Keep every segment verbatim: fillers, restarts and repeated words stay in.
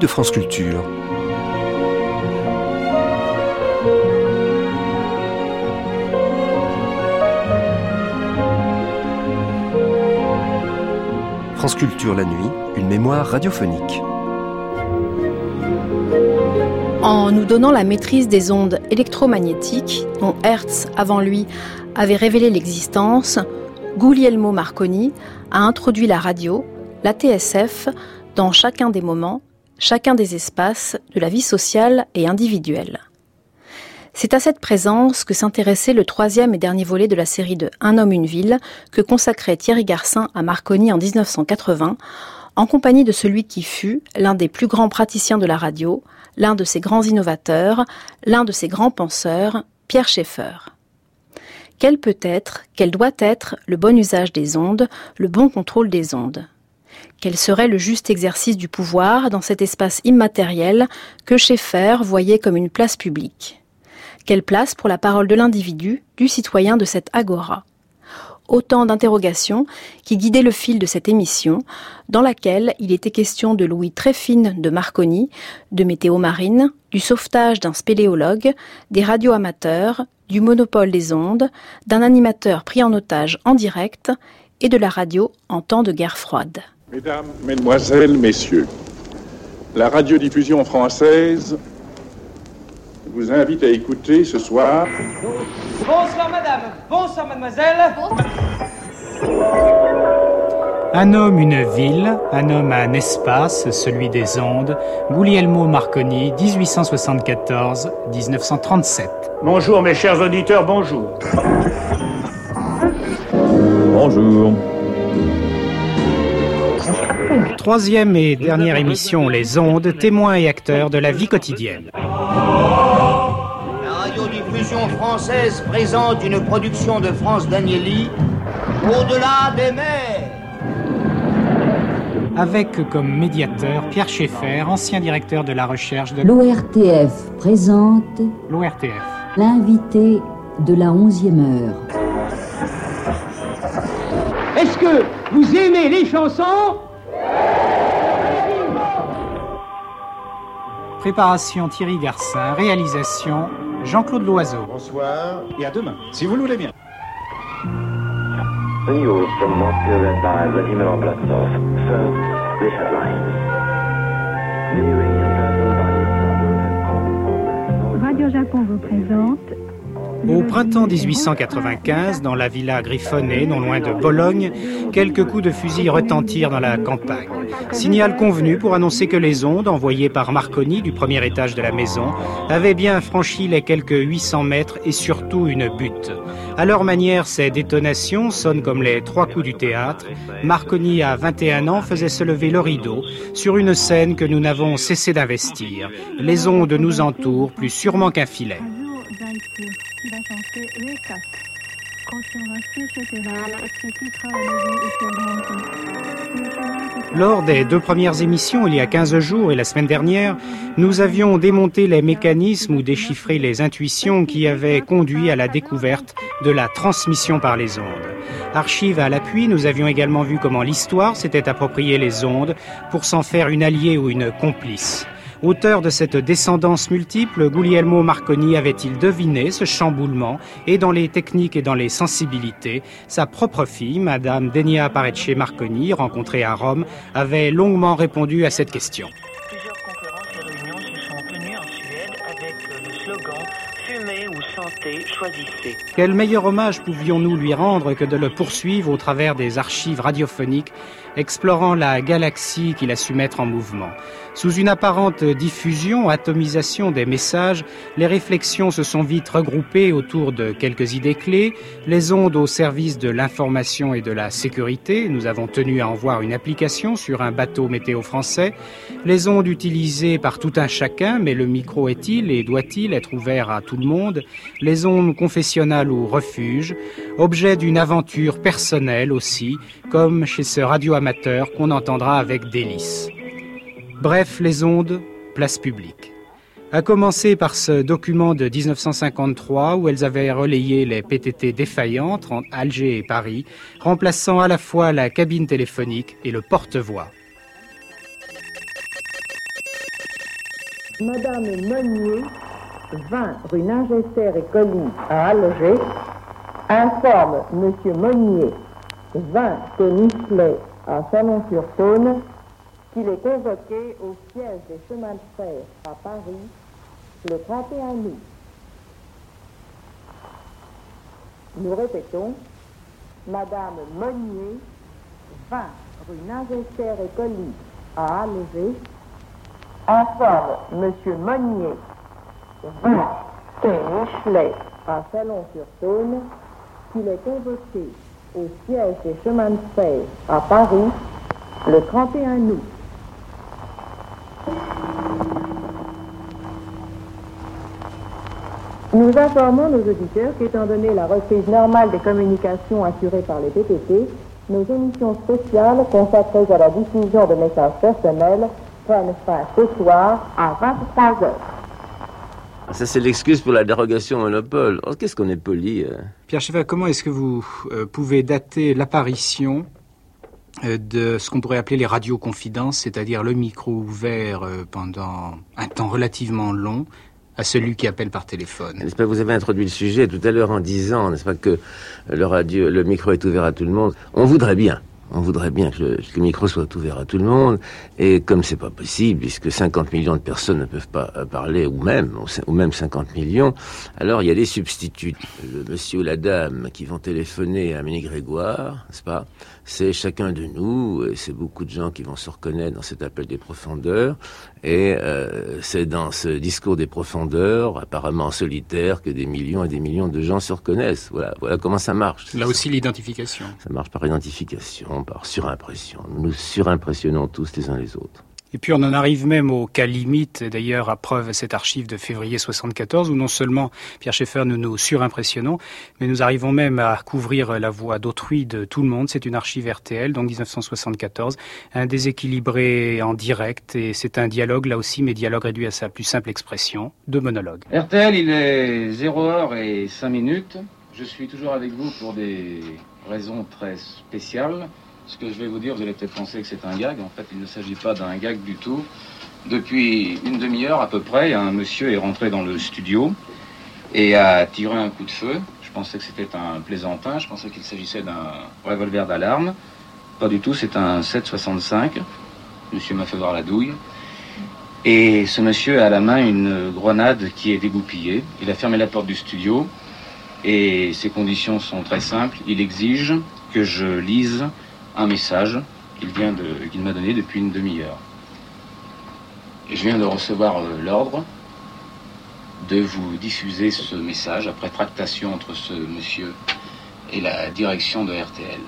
de France Culture. France Culture la nuit, une mémoire radiophonique. En nous donnant la maîtrise des ondes électromagnétiques, dont Hertz, avant lui, avait révélé l'existence, Guglielmo Marconi a introduit la radio, la T S F, dans chacun des moments, chacun des espaces de la vie sociale et individuelle. C'est à cette présence que s'intéressait le troisième et dernier volet de la série de Un homme, une ville, que consacrait Thierry Garcin à Marconi en dix-neuf cent quatre-vingts, en compagnie de celui qui fut l'un des plus grands praticiens de la radio, l'un de ses grands innovateurs, l'un de ses grands penseurs, Pierre Schaeffer. Quel peut être, quel doit être le bon usage des ondes, le bon contrôle des ondes ? Quel serait le juste exercice du pouvoir dans cet espace immatériel que Schaeffer voyait comme une place publique ? Quelle place pour la parole de l'individu, du citoyen de cette agora ? Autant d'interrogations qui guidaient le fil de cette émission, dans laquelle il était question de l'ouïe très fine de Marconi, de météo marine, du sauvetage d'un spéléologue, des radioamateurs, du monopole des ondes, d'un animateur pris en otage en direct et de la radio en temps de guerre froide. Mesdames, Mesdemoiselles, Messieurs, la radiodiffusion française vous invite à écouter ce soir. Bonsoir madame, bonsoir mademoiselle. Un homme, une ville, un homme, un espace, celui des ondes. Guglielmo Marconi, dix-huit cent soixante-quatorze à dix-neuf cent trente-sept. Bonjour mes chers auditeurs, bonjour. Bonjour. Troisième et dernière émission, Les ondes, témoins et acteurs de la vie quotidienne. La radiodiffusion française présente une production de France Danieli, Au-delà des mers. Avec comme médiateur Pierre Schaeffer, ancien directeur de la recherche de l'O R T F présente l'O R T F. L'invité de la onzième heure. Est-ce que vous aimez les chansons ? Préparation Thierry Garcin, réalisation Jean-Claude Loiseau. Bonsoir et à demain, si vous le voulez bien. The news from Moscow read by Vladimir Obrazov. First, the headlines. The Iranian Radio Japon vous présente. Au printemps dix-huit cent quatre-vingt-quinze, dans la villa Griffonnet, non loin de Bologne, quelques coups de fusil retentirent dans la campagne. Signal convenu pour annoncer que les ondes, envoyées par Marconi du premier étage de la maison, avaient bien franchi les quelques huit cents mètres et surtout une butte. À leur manière, ces détonations sonnent comme les trois coups du théâtre. Marconi, à vingt et un ans, faisait se lever le rideau sur une scène que nous n'avons cessé d'investir. Les ondes nous entourent, plus sûrement qu'un filet. Lors des deux premières émissions, il y a quinze jours et la semaine dernière, nous avions démonté les mécanismes ou déchiffré les intuitions qui avaient conduit à la découverte de la transmission par les ondes. Archives à l'appui, nous avions également vu comment l'histoire s'était approprié les ondes pour s'en faire une alliée ou une complice. Auteur de cette descendance multiple, Guglielmo Marconi avait-il deviné ce chamboulement et dans les techniques et dans les sensibilités, sa propre fille, Madame Denia Parecce Marconi, rencontrée à Rome, avait longuement répondu à cette question. Plusieurs conférences et réunions se sont tenues en Suède avec le slogan « Fumez ou santé, choisissez ». Quel meilleur hommage pouvions-nous lui rendre que de le poursuivre au travers des archives radiophoniques, explorant la galaxie qu'il a su mettre en mouvement. Sous une apparente diffusion, atomisation des messages, les réflexions se sont vite regroupées autour de quelques idées clés, les ondes au service de l'information et de la sécurité, nous avons tenu à en voir une application sur un bateau météo français, les ondes utilisées par tout un chacun, mais le micro est-il et doit-il être ouvert à tout le monde, les ondes confessionnales ou refuge, objet d'une aventure personnelle aussi, comme chez ce radioamateur qu'on entendra avec délice. Bref, les ondes, place publique. À commencer par ce document de dix-neuf cent cinquante-trois où elles avaient relayé les P T T défaillantes entre Alger et Paris, remplaçant à la fois la cabine téléphonique et le porte-voix. Madame Meunier, vingt rue Ningester et Colly à Allogé, informe Monsieur Meunier, vingt Nichelet à Chalon-sur-Saône, qu'il est convoqué au siège des chemins de fer à Paris le trente et un août. Nous répétons, Madame Meunier, vingt rue Ningester et Colly à Allogé, informe Monsieur Meunier, vingt Nichelet à Chalon-sur-Saône, qu'il est convoqué au siège des chemins de fer à Paris le trente et un août. Nous informons nos auditeurs qu'étant donné la reprise normale des communications assurées par les P T T, nos émissions spéciales consacrées à la diffusion de messages personnels prennent fin ce soir à vingt-trois heures. Ça, c'est l'excuse pour la dérogation au monopole. Oh, qu'est-ce qu'on est poli. Euh. Pierre Schaeffer, comment est-ce que vous euh, pouvez dater l'apparition euh, de ce qu'on pourrait appeler les radios-confidences, c'est-à-dire le micro ouvert euh, pendant un temps relativement long à celui qui appelle par téléphone? N'est-ce pas, vous avez introduit le sujet tout à l'heure en disant, n'est-ce pas, que le radio, le micro est ouvert à tout le monde. On voudrait bien. On voudrait bien que le, que le micro soit ouvert à tout le monde, et comme c'est pas possible, puisque cinquante millions de personnes ne peuvent pas parler, ou même, ou même cinquante millions, alors il y a des substituts. Le monsieur ou la dame qui vont téléphoner à Ménie-Grégoire, n'est-ce pas, c'est chacun de nous, et c'est beaucoup de gens qui vont se reconnaître dans cet appel des profondeurs, et euh, c'est dans ce discours des profondeurs, apparemment solitaire, que des millions et des millions de gens se reconnaissent. Voilà, voilà comment ça marche. Là aussi l'identification. Ça marche par identification, par surimpression. Nous nous surimpressionnons tous les uns les autres. Et puis on en arrive même au cas limite, d'ailleurs à preuve cette archive de février soixante-quatorze, où non seulement, Pierre Schaeffer, nous nous surimpressionnons, mais nous arrivons même à couvrir la voix d'autrui de tout le monde. C'est une archive R T L, donc dix-neuf cent soixante-quatorze, un déséquilibré en direct, et c'est un dialogue là aussi, mais dialogue réduit à sa plus simple expression, de monologue. R T L, il est zéro heure et cinq minutes. Je suis toujours avec vous pour des raisons très spéciales. Ce que je vais vous dire, vous allez peut-être penser que c'est un gag. En fait, il ne s'agit pas d'un gag du tout. Depuis une demi-heure à peu près, un monsieur est rentré dans le studio et a tiré un coup de feu. Je pensais que c'était un plaisantin. Je pensais qu'il s'agissait d'un revolver d'alarme. Pas du tout, c'est un sept soixante-cinq. Monsieur m'a fait voir la douille. Et ce monsieur a à la main une grenade qui est dégoupillée. Il a fermé la porte du studio. Et ses conditions sont très simples. Il exige que je lise un message qu'il vient de, qu'il m'a donné depuis une demi-heure. Et je viens de recevoir euh, l'ordre de vous diffuser ce message après tractation entre ce monsieur et la direction de R T L.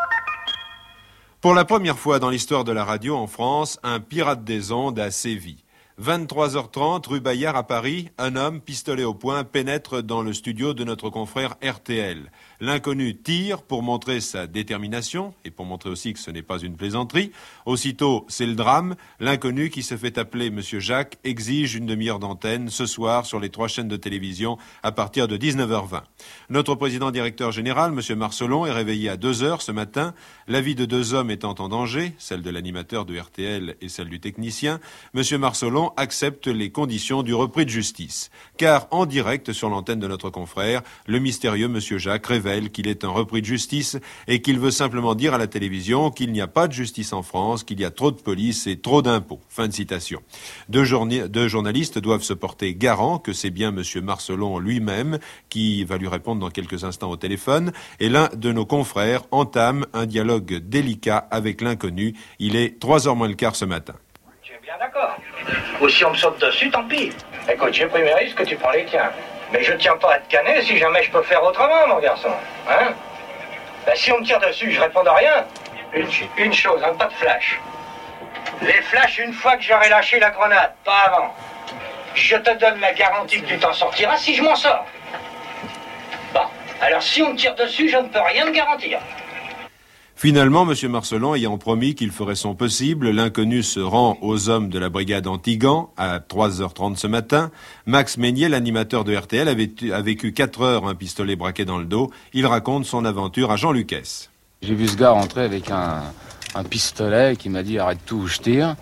Pour la première fois dans l'histoire de la radio en France, un pirate des ondes a sévi. vingt-trois heures trente, rue Bayard à Paris, un homme, pistolet au poing, pénètre dans le studio de notre confrère R T L. L'inconnu tire pour montrer sa détermination et pour montrer aussi que ce n'est pas une plaisanterie. Aussitôt, c'est le drame. L'inconnu, qui se fait appeler Monsieur Jacques, exige une demi-heure d'antenne ce soir sur les trois chaînes de télévision à partir de dix-neuf heures vingt. Notre président directeur général, Monsieur Marcelon, est réveillé à deux heures ce matin. La vie de deux hommes étant en danger, celle de l'animateur de R T L et celle du technicien, Monsieur Marcelon accepte les conditions du repris de justice. Car en direct sur l'antenne de notre confrère, le mystérieux Monsieur Jacques révèle qu'il est un repris de justice et qu'il veut simplement dire à la télévision qu'il n'y a pas de justice en France, qu'il y a trop de police et trop d'impôts. Fin de citation. Deux, journi- deux journalistes doivent se porter garant que c'est bien Monsieur Marcelon lui-même qui va lui répondre dans quelques instants au téléphone, et l'un de nos confrères entame un dialogue délicat avec l'inconnu. Il est trois heures moins le quart ce matin. Tu es bien d'accord. Ou si on me saute dessus, tant pis. Écoute, j'ai pris mes risques, tu prends les tiens. Mais je tiens pas à te canner si jamais je peux faire autrement, mon garçon. Hein? Ben, si on me tire dessus, je réponds à rien. Une, une chose, hein, pas de flash. Les flashs, une fois que j'aurai lâché la grenade, pas avant. Je te donne la garantie que tu t'en sortiras si je m'en sors. Bon, alors si on me tire dessus, je ne peux rien te garantir. Finalement, M. Marcelon ayant promis qu'il ferait son possible, l'inconnu se rend aux hommes de la brigade Antigan à trois heures trente ce matin. Max Meignier, l'animateur de R T L, avait a vécu quatre heures un pistolet braqué dans le dos. Il raconte son aventure à Jean Lucas. J'ai vu ce gars rentrer avec un, un pistolet qui m'a dit « arrête tout ou je tire ».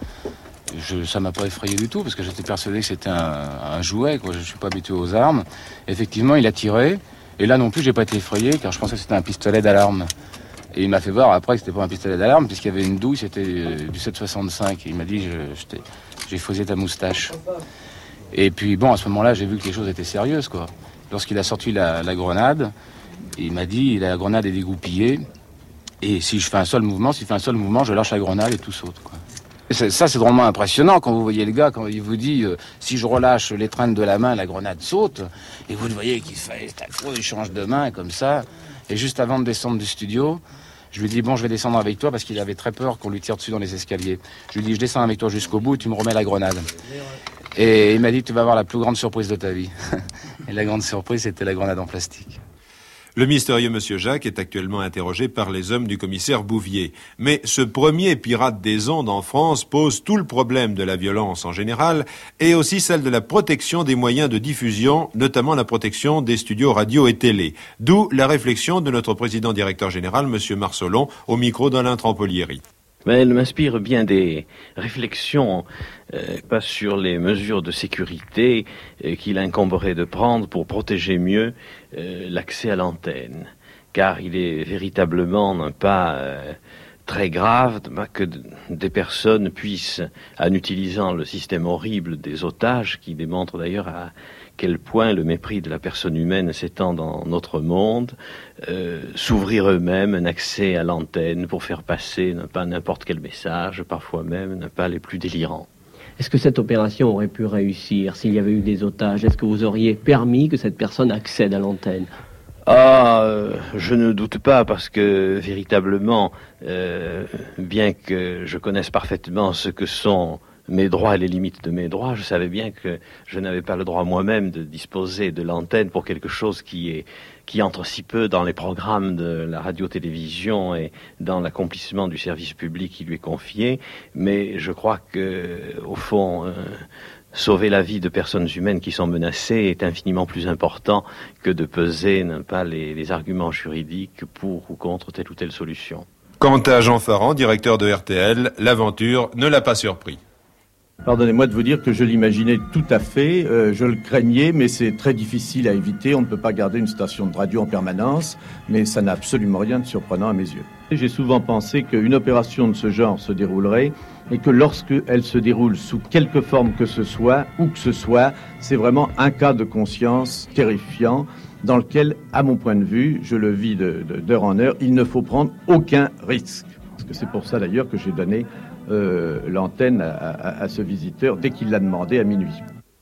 je, ça m'a pas effrayé du tout, parce que j'étais persuadé que c'était un, un jouet, quoi. Je suis pas habitué aux armes. Effectivement, il a tiré, et là non plus, j'ai pas été effrayé, car je pensais que c'était un pistolet d'alarme. Et il m'a fait voir après que c'était pas un pistolet d'alarme, puisqu'il y avait une douille, c'était du sept soixante-cinq. Et il m'a dit, je, je j'ai faussé ta moustache. Et puis bon, à ce moment-là, j'ai vu que les choses étaient sérieuses, quoi. Lorsqu'il a sorti la, la grenade, il m'a dit, la grenade est dégoupillée, et si je fais un seul mouvement, s'il fait un seul mouvement, je lâche la grenade et tout saute, quoi. Et ça, c'est drôlement impressionnant quand vous voyez le gars, quand il vous dit, euh, si je relâche l'étreinte de la main, la grenade saute, et vous le voyez qu'il fait, il change de main, comme ça. Et juste avant de descendre du studio, je lui dis, bon, je vais descendre avec toi, parce qu'il avait très peur qu'on lui tire dessus dans les escaliers. Je lui dis, je descends avec toi jusqu'au bout, et tu me remets la grenade. Et il m'a dit, tu vas avoir la plus grande surprise de ta vie. Et la grande surprise, c'était la grenade en plastique. Le mystérieux Monsieur Jacques est actuellement interrogé par les hommes du commissaire Bouvier. Mais ce premier pirate des ondes en France pose tout le problème de la violence en général et aussi celle de la protection des moyens de diffusion, notamment la protection des studios radio et télé. D'où la réflexion de notre président-directeur général, Monsieur Marsolon, au micro d'Alain Trampolieri. Mais elle m'inspire bien des réflexions, euh, pas sur les mesures de sécurité euh, qu'il incomberait de prendre pour protéger mieux euh, l'accès à l'antenne. Car il est véritablement pas euh, très grave que des personnes puissent, en utilisant le système horrible des otages, qui démontre d'ailleurs à quel point le mépris de la personne humaine s'étend dans notre monde, euh, s'ouvrir eux-mêmes un accès à l'antenne pour faire passer non pas n'importe quel message, parfois même non pas les plus délirants. Est-ce que cette opération aurait pu réussir s'il y avait eu des otages? Est-ce que vous auriez permis que cette personne accède à l'antenne? Ah, euh, je ne doute pas, parce que véritablement, euh, bien que je connaisse parfaitement ce que sont mes droits et les limites de mes droits, je savais bien que je n'avais pas le droit moi-même de disposer de l'antenne pour quelque chose qui est qui entre si peu dans les programmes de la radio-télévision et dans l'accomplissement du service public qui lui est confié. Mais je crois que, au fond, euh, sauver la vie de personnes humaines qui sont menacées est infiniment plus important que de peser, non pas les, les arguments juridiques pour ou contre telle ou telle solution. Quant à Jean Farand, directeur de R T L, l'aventure ne l'a pas surpris. Pardonnez-moi de vous dire que je l'imaginais tout à fait, euh, je le craignais, mais c'est très difficile à éviter. On ne peut pas garder une station de radio en permanence, mais ça n'a absolument rien de surprenant à mes yeux. J'ai souvent pensé qu'une opération de ce genre se déroulerait et que lorsqu'elle se déroule sous quelque forme que ce soit, où que ce soit, c'est vraiment un cas de conscience terrifiant dans lequel, à mon point de vue, je le vis de, de, d'heure en heure, il ne faut prendre aucun risque. Parce que c'est pour ça d'ailleurs que j'ai donné Euh, l'antenne à, à, à ce visiteur dès qu'il l'a demandé à minuit.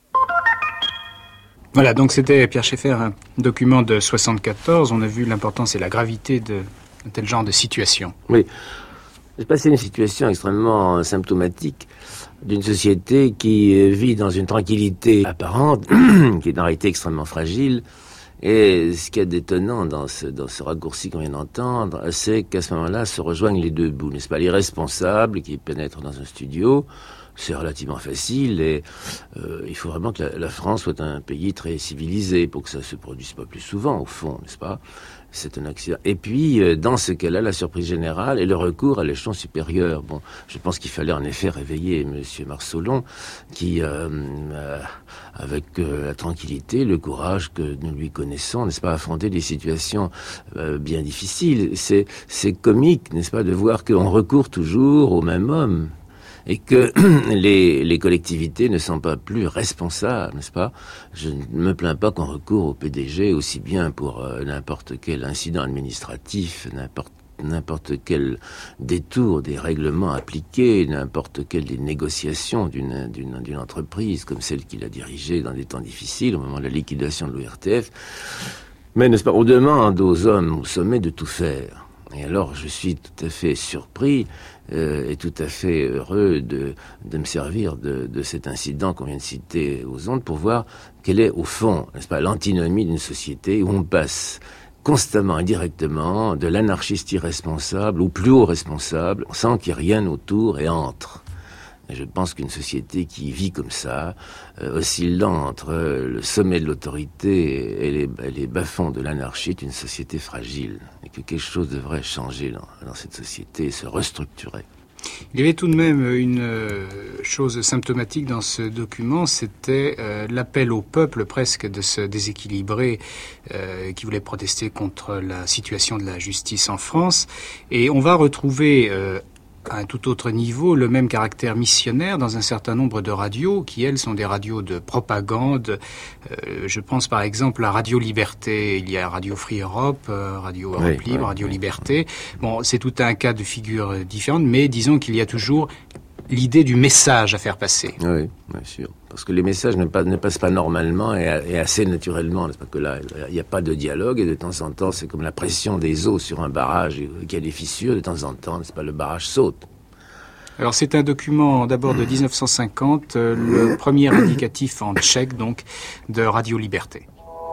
Voilà, donc c'était Pierre Schaeffer, un document de soixante-quatorze. On a vu l'importance et la gravité de, de tel genre de situation. Oui, c'est passé une situation extrêmement symptomatique d'une société qui vit dans une tranquillité apparente, qui est en réalité extrêmement fragile. Et ce qui est d'étonnant dans ce, dans ce raccourci qu'on vient d'entendre, c'est qu'à ce moment-là se rejoignent les deux bouts, n'est-ce pas? Les responsables qui pénètrent dans un studio, c'est relativement facile, et euh, il faut vraiment que la, la France soit un pays très civilisé pour que ça se produise pas plus souvent, au fond, n'est-ce pas? C'est un accident. Et puis, euh, dans ce cas-là, la surprise générale et le recours à l'échelon supérieur. Bon, je pense qu'il fallait en effet réveiller Monsieur Marsolon, qui, euh, euh, avec euh, la tranquillité, le courage que nous lui connaissons, n'est-ce pas, affronter des situations euh, bien difficiles. C'est, c'est comique, n'est-ce pas, de voir qu'on recourt toujours au même homme. Et que les, les collectivités ne sont pas plus responsables, n'est-ce pas? Je ne me plains pas qu'on recourt au P D G aussi bien pour euh, n'importe quel incident administratif, n'importe n'importe quel détour des règlements appliqués, n'importe quelle des négociations d'une, d'une, d'une entreprise comme celle qu'il a dirigée dans des temps difficiles, au moment de la liquidation de l'O R T F. Mais, n'est-ce pas, on demande aux hommes au sommet de tout faire. Et alors, je suis tout à fait surpris euh, et tout à fait heureux de, de me servir de, de cet incident qu'on vient de citer aux ondes pour voir quelle est, au fond, n'est-ce pas, l'antinomie d'une société où on passe constamment et directement de l'anarchiste irresponsable au plus haut responsable, sans qu'il n'y ait rien autour et entre. Et je pense qu'une société qui vit comme ça, euh, oscillant entre le sommet de l'autorité et les, et les bas-fonds de l'anarchie, est une société fragile. Et que quelque chose devrait changer dans, dans cette société et se restructurer. Il y avait tout de même une chose symptomatique dans ce document, c'était euh, l'appel au peuple presque de se déséquilibrer, euh, qui voulait protester contre la situation de la justice en France. Et on va retrouver euh, à un tout autre niveau le même caractère missionnaire dans un certain nombre de radios qui, elles, sont des radios de propagande. Euh, je pense par exemple à Radio Liberté. Il y a Radio Free Europe, euh, Radio Europe oui, Libre, oui, Radio oui. Liberté. Bon, c'est tout un cas de figures différentes, mais disons qu'il y a toujours l'idée du message à faire passer. Oui, bien sûr. Parce que les messages ne, pas, ne passent pas normalement et, et assez naturellement. N'est-ce pas que là, il n'y a pas de dialogue et de temps en temps, c'est comme la pression des eaux sur un barrage qui a des fissures. De temps en temps, n'est-ce pas, le barrage saute. Alors c'est un document d'abord de dix-neuf cent cinquante, euh, le premier indicatif en tchèque donc de Radio Liberté.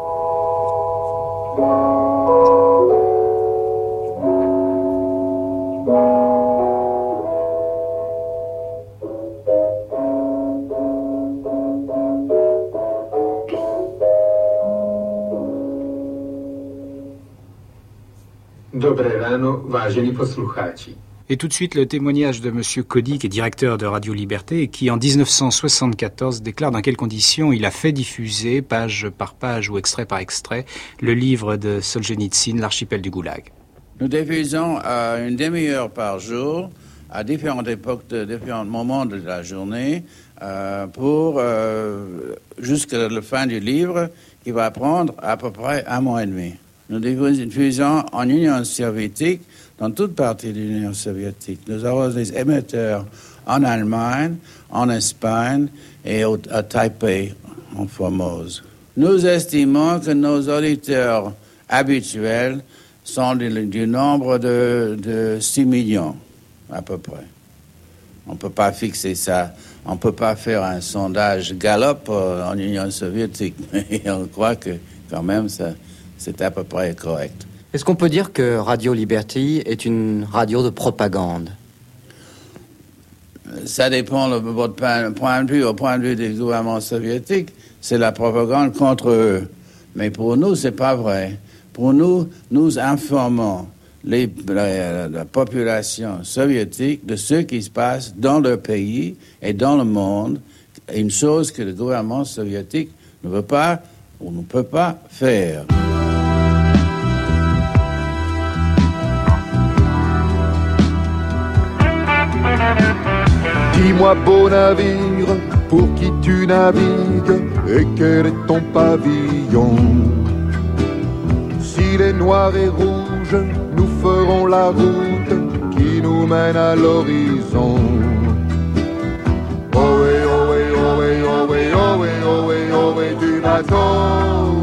Dobré ráno, vážení posluchači. Et tout de suite, le témoignage de Monsieur Cody, qui est directeur de Radio Liberté, et qui, en dix-neuf cent soixante-quatorze, déclare dans quelles conditions il a fait diffuser, page par page ou extrait par extrait, le livre de Solzhenitsyn, L'archipel du Goulag. Nous diffusons à une demi-heure par jour, à différentes époques, de différents moments de la journée, euh, pour euh, jusqu'à la fin du livre, qui va prendre à peu près un mois et demi. Nous diffusons en Union soviétique, dans toute partie de l'Union soviétique. Nous avons des émetteurs en Allemagne, en Espagne et au, à Taipei, en Formose. Nous estimons que nos auditeurs habituels sont du, du nombre de, de six millions, à peu près. On ne peut pas fixer ça. On ne peut pas faire un sondage Gallup en Union soviétique. Mais on croit que, quand même, ça, c'est à peu près correct. Est-ce qu'on peut dire que Radio Liberty est une radio de propagande? Ça dépend de votre point de vue. Au point de vue des gouvernements soviétiques, c'est la propagande contre eux. Mais pour nous, c'est pas vrai. Pour nous, nous informons les, la, la population soviétique de ce qui se passe dans leur pays et dans le monde. Une chose que le gouvernement soviétique ne veut pas ou ne peut pas faire. Dis-moi, beau navire, pour qui tu navigues et quel est ton pavillon? S'il est noir et rouge, nous ferons la route qui nous mène à l'horizon. Ohé, ohé, ohé, ohé, ohé, ohé, ohé du bateau.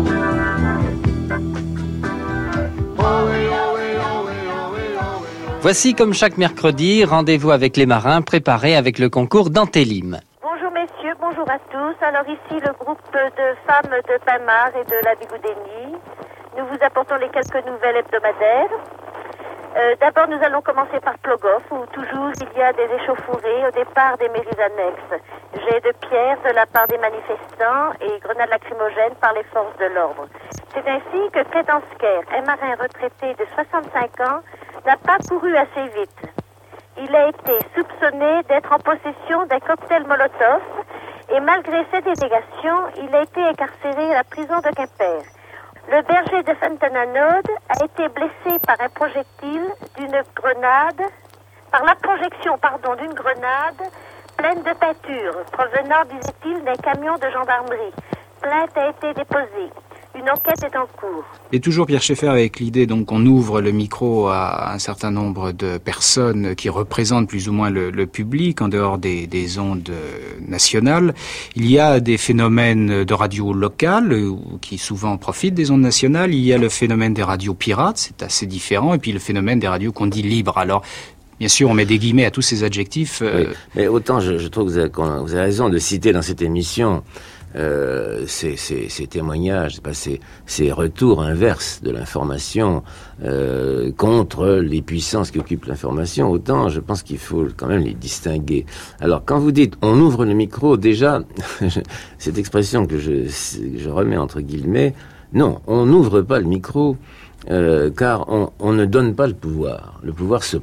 Voici, comme chaque mercredi, rendez-vous avec les marins préparés avec le concours d'Antélim. Bonjour messieurs, bonjour à tous. Alors ici le groupe de femmes de Pamar et de la Bigoudénie. Nous vous apportons les quelques nouvelles hebdomadaires. Euh, d'abord nous allons commencer par Plogoff, où toujours il y a des échauffourées au départ des mairies annexes. Jets de pierre de la part des manifestants et grenades lacrymogènes par les forces de l'ordre. C'est ainsi que Kretansker, un marin retraité de soixante-cinq ans, n'a pas couru assez vite. Il a été soupçonné d'être en possession d'un cocktail Molotov et malgré cette délégation, il a été incarcéré à la prison de Quimper. Le berger de Fontenanode a été blessé par un projectile d'une grenade, par la projection, pardon, d'une grenade pleine de peinture, provenant, disait-il, d'un camion de gendarmerie. Plainte a été déposée. Une enquête est en cours. Et toujours Pierre Schaeffer avec l'idée donc qu'on ouvre le micro à un certain nombre de personnes qui représentent plus ou moins le, le public en dehors des, des ondes nationales. Il y a des phénomènes de radio locales qui souvent profitent des ondes nationales. Il y a le phénomène des radios pirates, c'est assez différent. Et puis le phénomène des radios qu'on dit libres. Alors, bien sûr, on met des guillemets à tous ces adjectifs. Euh... Oui, mais autant je, je trouve que vous avez, vous avez raison de citer dans cette émission Euh, ces, ces, ces témoignages, pas, ces, ces retours inverses de l'information euh, contre les puissances qui occupent l'information, autant je pense qu'il faut quand même les distinguer. Alors quand vous dites on ouvre le micro, déjà cette expression que je, que je remets entre guillemets, non, on n'ouvre pas le micro euh, car on, on ne donne pas le pouvoir, le pouvoir se prend. Bon.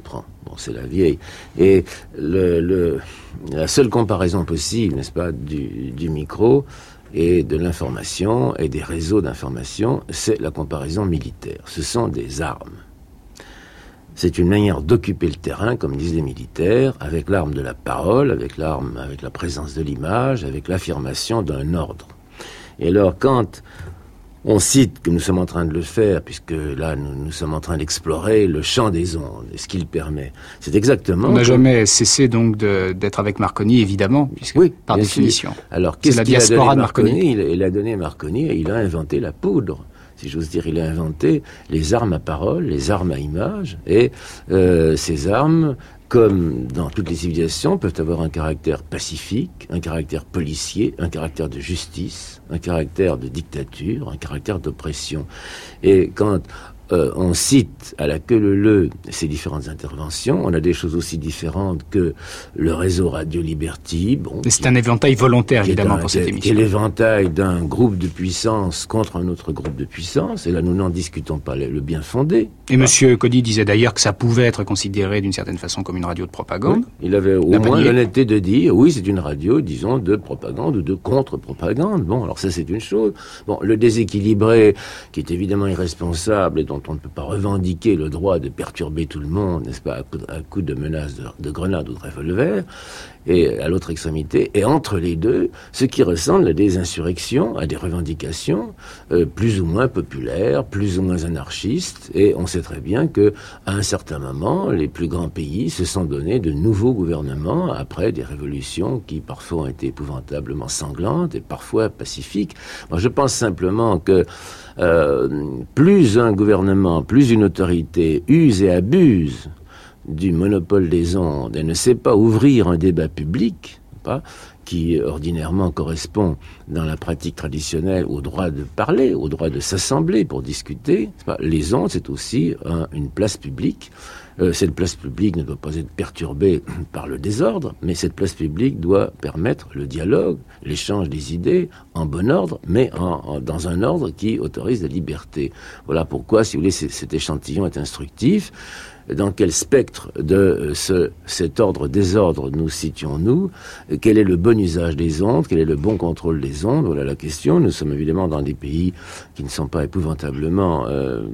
Bon, c'est la vieille. Et le, le, la seule comparaison possible, n'est-ce pas, du, du micro et de l'information et des réseaux d'information, c'est la comparaison militaire. Ce sont des armes. C'est une manière d'occuper le terrain, comme disent les militaires, avec l'arme de la parole, avec l'arme, avec la présence de l'image, avec l'affirmation d'un ordre. Et alors, quand on cite que nous sommes en train de le faire, puisque là, nous, nous sommes en train d'explorer le champ des ondes, et ce qu'il permet, c'est exactement... On n'a comme... jamais cessé donc de, d'être avec Marconi, évidemment, puisque oui, par définition. Sûr. Alors, qu'est-ce c'est la qu'il diaspora a donné Marconi, de Marconi. Il, il a donné Marconi et il a inventé la poudre. Si j'ose dire, il a inventé les armes à parole, les armes à image, et euh, ces armes, comme dans toutes les civilisations, peuvent avoir un caractère pacifique, un caractère policier, un caractère de justice, un caractère de dictature, un caractère d'oppression. Et quand euh, on cite à la queue leu-leu ces différentes interventions, on a des choses aussi différentes que le réseau Radio Liberty. Bon, Mais c'est un éventail volontaire, évidemment, un, pour cette qui émission. est l'éventail d'un groupe de puissance contre un autre groupe de puissance, et là nous n'en discutons pas le, le bien fondé. Et Monsieur Cody disait d'ailleurs que ça pouvait être considéré d'une certaine façon comme une radio de propagande. Oui, il avait au moins l'honnêteté de dire, oui, c'est une radio, disons, de propagande ou de contre-propagande. Bon, alors ça c'est une chose. Bon, le déséquilibré, qui est évidemment irresponsable et dont on ne peut pas revendiquer le droit de perturber tout le monde, n'est-ce pas, à coup de, à coup de menaces de, de grenades ou de revolver, et à l'autre extrémité, et entre les deux, ce qui ressemble à des insurrections, à des revendications euh, plus ou moins populaires, plus ou moins anarchistes, et on sait très bien que à un certain moment, les plus grands pays se sont donnés de nouveaux gouvernements après des révolutions qui parfois ont été épouvantablement sanglantes et parfois pacifiques. Moi, je pense simplement que euh, plus un gouvernement, plus une autorité use et abuse du monopole des ondes et ne sait pas ouvrir un débat public, pas, qui ordinairement correspond dans la pratique traditionnelle au droit de parler, au droit de s'assembler pour discuter, pas, les ondes, c'est aussi un, une place publique. Euh, cette place publique ne doit pas être perturbée par le désordre, mais cette place publique doit permettre le dialogue, l'échange des idées en bon ordre, mais en, en, dans un ordre qui autorise la liberté. Voilà pourquoi, si vous voulez, cet échantillon est instructif. Dans quel spectre de ce, cet ordre-désordre nous situons-nous? Quel est le bon usage des ondes? Quel est le bon contrôle des ondes? Voilà la question. Nous sommes évidemment dans des pays qui ne sont pas épouvantablement euh,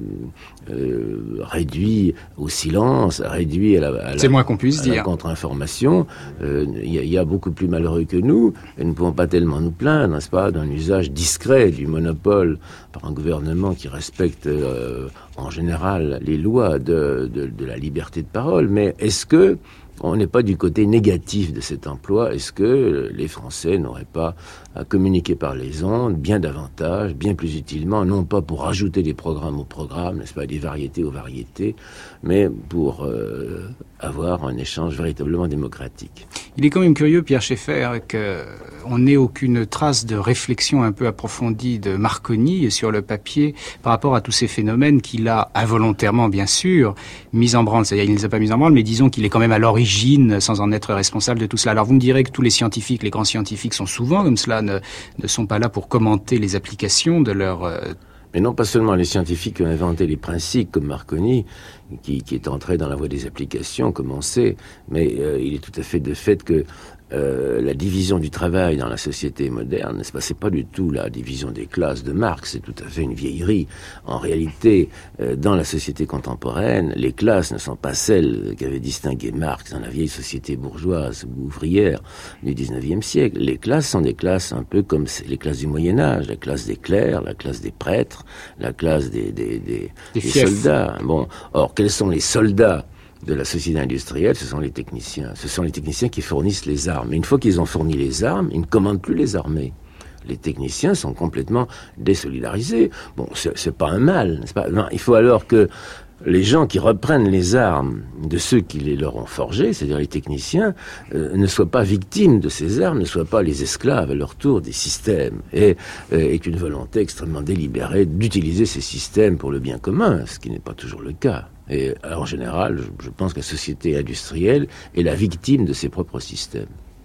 euh, réduits au silence, réduits à la, à la, C'est moins qu'on puisse à dire. la contre-information. Il euh, y, y a beaucoup plus malheureux que nous, et nous ne pouvons pas tellement nous plaindre, n'est-ce pas, d'un usage discret du monopole par un gouvernement qui respecte euh, en général les lois de, de, de la liberté de parole. Mais est-ce que on n'est pas du côté négatif de cet emploi? Est-ce que les Français n'auraient pas à communiquer par les ondes bien davantage, bien plus utilement, non pas pour ajouter des programmes aux programmes, n'est-ce pas, des variétés aux variétés, mais pour euh, avoir un échange véritablement démocratique? Il est quand même curieux, Pierre Schaeffer, qu'on n'ait aucune trace de réflexion un peu approfondie de Marconi sur le papier par rapport à tous ces phénomènes qu'il a involontairement, bien sûr, mis en branle. C'est-à-dire, il ne les a pas mis en branle, mais disons qu'il est quand même à l'origine, sans en être responsable de tout cela. Alors, vous me direz que tous les scientifiques, les grands scientifiques sont souvent comme cela, ne, ne sont pas là pour commenter les applications de leur... Euh, Mais non pas seulement les scientifiques qui ont inventé les principes, comme Marconi, qui, qui est entré dans la voie des applications, comme on sait, mais euh, il est tout à fait de fait que euh, la division du travail dans la société moderne, n'est-ce pas, c'est pas du tout la division des classes de Marx, c'est tout à fait une vieillerie. En réalité, euh, dans la société contemporaine, les classes ne sont pas celles qu'avait distingué Marx dans la vieille société bourgeoise ou ouvrière du dix-neuvième siècle. Les classes sont des classes un peu comme les classes du Moyen-Âge, la classe des clercs, la classe des prêtres, la classe des, des, des, des, des soldats. Bon, or, quels sont les soldats de la société industrielle? Ce sont les techniciens. Ce sont les techniciens qui fournissent les armes. Et une fois qu'ils ont fourni les armes, ils ne commandent plus les armées. Les techniciens sont complètement désolidarisés. Bon, c'est, c'est pas un mal, n'est-ce pas? Non, il faut alors que les gens qui reprennent les armes de ceux qui les leur ont forgées, c'est-à-dire les techniciens, euh, ne soient pas victimes de ces armes, ne soient pas les esclaves à leur tour des systèmes, et euh, est une volonté extrêmement délibérée d'utiliser ces systèmes pour le bien commun, ce qui n'est pas toujours le cas. Et en général, je, je pense que la société industrielle est la victime de ses propres systèmes.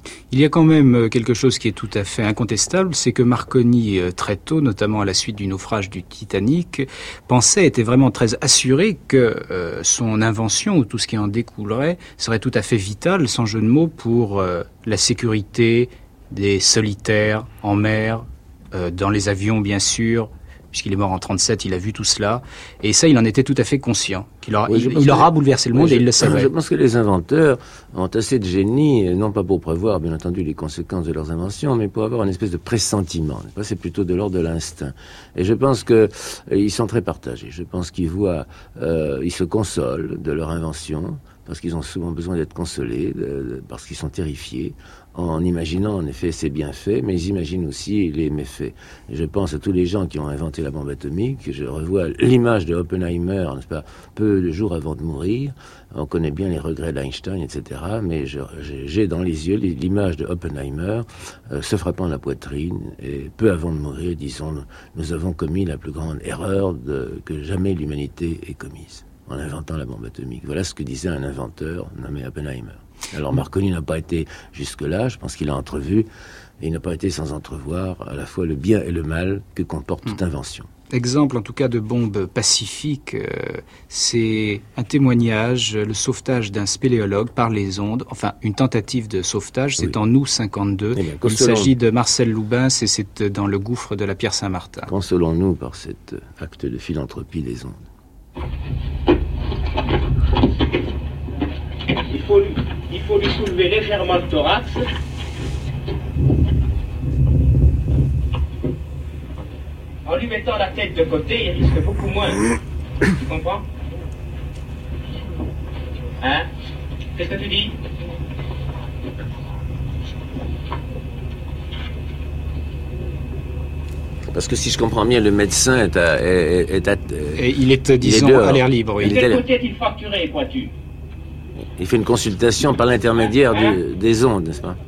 Il y a quand même quelque chose qui est tout à fait incontestable, c'est que Marconi, très tôt, notamment à la suite du naufrage du Titanic, pensait, était vraiment très assuré que euh, son invention, ou tout ce qui en découlerait, serait tout à fait vital, sans jeu de mots, pour euh, la sécurité des solitaires en mer, euh, dans les avions bien sûr, puisqu'il est mort en trente-sept, il a vu tout cela, et ça, il en était tout à fait conscient, qu'il aura, oui, il, il aura que, bouleversé le monde, oui, et je, il le savait. Je pense que les inventeurs ont assez de génie, non pas pour prévoir, bien entendu, les conséquences de leurs inventions, mais pour avoir une espèce de pressentiment. C'est plutôt de l'ordre de l'instinct. Et je pense que euh, ils sont très partagés. Je pense qu'ils voient, euh, ils se consolent de leur invention, parce qu'ils ont souvent besoin d'être consolés, de, de, parce qu'ils sont terrifiés, en imaginant en effet ses bienfaits, mais ils imaginent aussi les méfaits. Et je pense à tous les gens qui ont inventé la bombe atomique. Je revois l'image de Oppenheimer, n'est-ce pas, peu de jours avant de mourir. On connaît bien les regrets d'Einstein, et cetera. Mais je, j'ai dans les yeux l'image de Oppenheimer euh, se frappant la poitrine, et peu avant de mourir, disons, nous, nous avons commis la plus grande erreur de, que jamais l'humanité ait commise, en inventant la bombe atomique. Voilà ce que disait un inventeur nommé Oppenheimer. Alors Marconi n'a pas été jusque-là, je pense qu'il a entrevu, et il n'a pas été sans entrevoir à la fois le bien et le mal que comporte toute invention. Exemple en tout cas de bombe pacifique, euh, c'est un témoignage, le sauvetage d'un spéléologue par les ondes, enfin une tentative de sauvetage, c'est oui. en août cinquante-deux. Eh bien, il s'agit de Marcel Loubin, et c'est dans le gouffre de la Pierre Saint-Martin. Consolons-nous par cet acte de philanthropie des ondes. Il faut, lui, il faut lui soulever légèrement le thorax. En lui mettant la tête de côté, il risque beaucoup moins. Tu comprends? Hein? Qu'est-ce que tu dis? Parce que si je comprends bien, le médecin est à... Est, est à Et il est, disons, il est à l'air libre. Oui. De quel côté est-il fracturé, crois-tu? Il fait une consultation par l'intermédiaire hein? du, des ondes, n'est-ce pas?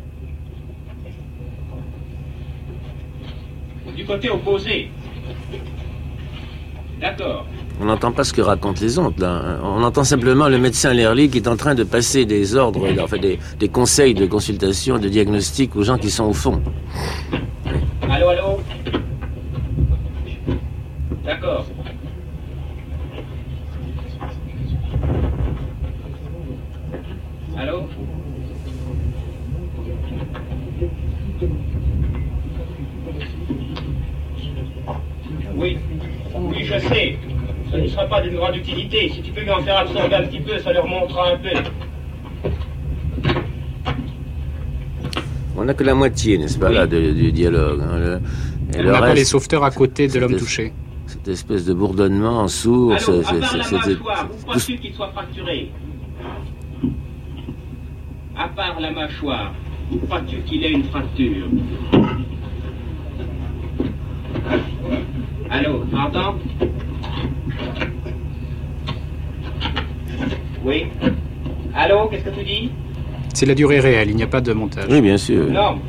Du côté opposé. D'accord. On n'entend pas ce que racontent les ondes, là. On entend simplement le médecin à l'air libre qui est en train de passer des ordres, enfin des, des conseils de consultation, de diagnostic aux gens qui sont au fond. Allô, allô? D'accord. Allô? Oui, oui, je sais. Ce ne sera pas d'une grande utilité. Si tu peux lui en faire absorber un petit peu, ça leur montrera un peu. On n'a que la moitié, n'est-ce pas, oui. là, de, du dialogue. Hein, le, et on le n'a pas les sauveteurs à côté de l'homme es, touché. Cette espèce de bourdonnement sourd. Allô, c'est, à part c'est, la c'est, mâchoire, où crois-tu qu'il soit fracturé? À part la mâchoire, où crois-tu qu'il ait une fracture? Allô, tu entends? Oui. Allô, qu'est-ce que tu dis? C'est la durée réelle, il n'y a pas de montage. Oui, bien sûr. Non.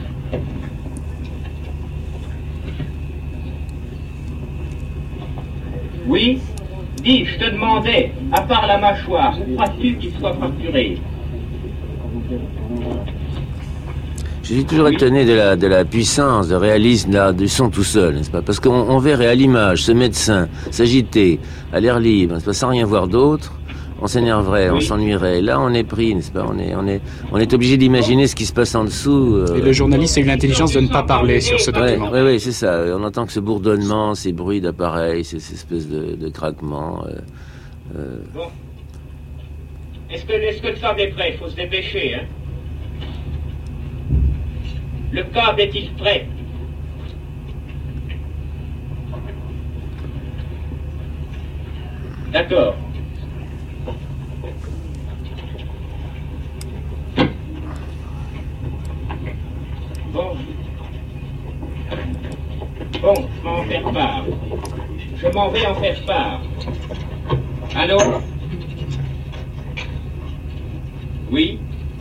Oui? Dis, je te demandais, à part la mâchoire, où crois-tu qu'il soit fracturé? Je suis toujours étonné de la, de la puissance, de réalisme là, du son tout seul, n'est-ce pas? Parce qu'on on verrait à l'image ce médecin s'agiter à l'air libre, n'est-ce pas, sans rien voir d'autre. On s'énerverait, oui. on s'ennuierait. Là, on est pris, n'est-ce pas? On est, on est, on est obligé d'imaginer ce qui se passe en dessous. Euh... Et le journaliste a eu l'intelligence de ne pas parler sur ce document. Oui, oui, oui, c'est ça. On entend que ce bourdonnement, ces bruits d'appareils, ces, ces espèces de, de craquements. Euh, euh... Bon. Est-ce que, est-ce que le câble est prêt? Il faut se dépêcher, hein? Le câble est-il prêt? D'accord. Bon. Bon, je m'en faire part. Je m'en vais en faire part. Allô? Oui?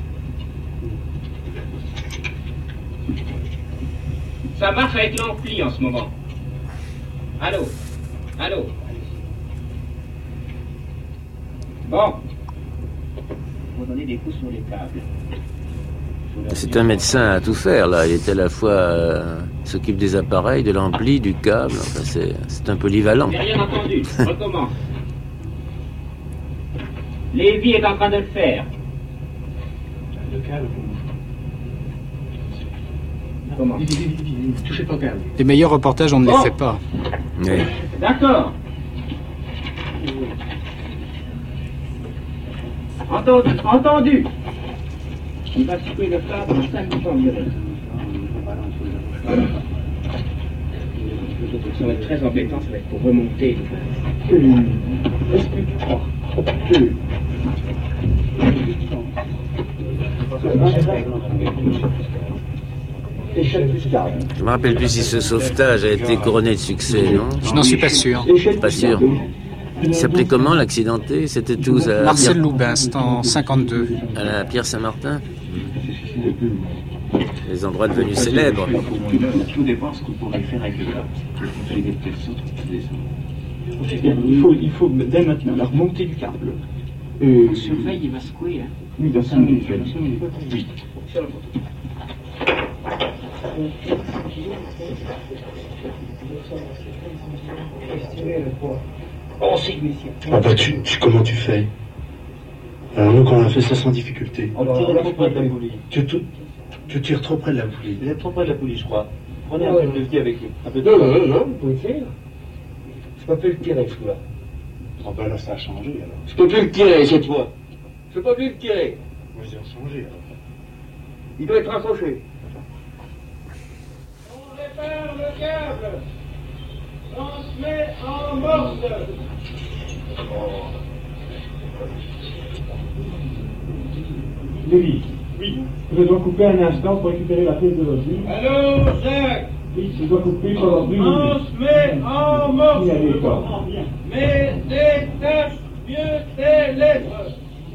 Ça marche avec l'ampli en ce moment. Allô? Allô? Bon. On va donner des coups sur les câbles. C'est un médecin à tout faire, là. Il est à la fois... Euh, s'occupe des appareils, de l'ampli, du câble. Enfin, c'est, c'est un polyvalent. J'ai rien entendu. Recommence. Lévy est en train de le faire. Le câble. Comment? Touchez pas au câble. Les meilleurs reportages, on ne les fait pas. Oui. D'accord. Entendu, entendu. Il va couper le câble en cinq minutes environ. Ça va être très embêtant, ça va être pour remonter. Est-ce que tu crois? Je me rappelle plus si ce sauvetage a été couronné de succès, non? Je n'en suis pas sûr. Pas sûr. Il s'appelait comment, l'accidenté? C'était tous à... Marcel Loubin, c'était en cinquante-deux. À la Pierre Saint-Martin? Les endroits devenus célèbres. Tout dépend ce qu'on pourrait faire avec le câble. On fait des telles sortes de descendre. Il faut, il faut dès maintenant la remontée du câble. Euh, on surveille, il va secouer. Hein. Oui, dans cinq minutes. Oui. Ah bah tu, tu, comment tu fais? Alors nous quand on a fait ça sans difficulté. On tire trop près de la poulie. Tu, tu, tu tires trop près de la poulie. Vous êtes trop près de la poulie, je crois. Prenez un peu de levier avec lui. Un peu de non, non, non, vous pouvez faire. Je peux plus le tirer, ce coup-là. Oh bah là ça a changé alors. Je peux plus le tirer cette fois. Je peux plus le tirer. Moi j'ai changé alors. Il doit être accroché. On répare le câble. On se met en morse. Lévi. Oui. Je dois couper un instant pour récupérer la pièce de logique. Allô, Jacques. Oui, je dois couper pendant deux minutes. On se met en morse. Il allez pas. Mais détache mieux tes lèvres.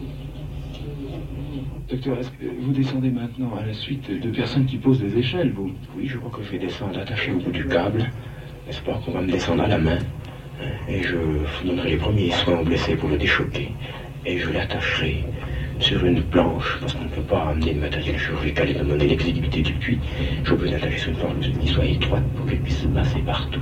Docteur, est-ce que vous descendez maintenant à la suite de personnes qui posent des échelles, vous? Oui, je crois que je vais descendre attaché au bout du câble. N'est-ce pas qu'on va me descendre à la main. Et je donnerai les premiers soins aux blessés pour le déchoquer. Et je l'attacherai sur une planche, parce qu'on ne peut pas amener le matériel chirurgical et demander l'exiguïté du puits. Je peux l'attacher sur une planche qui soit étroite pour qu'elle puisse se passer partout.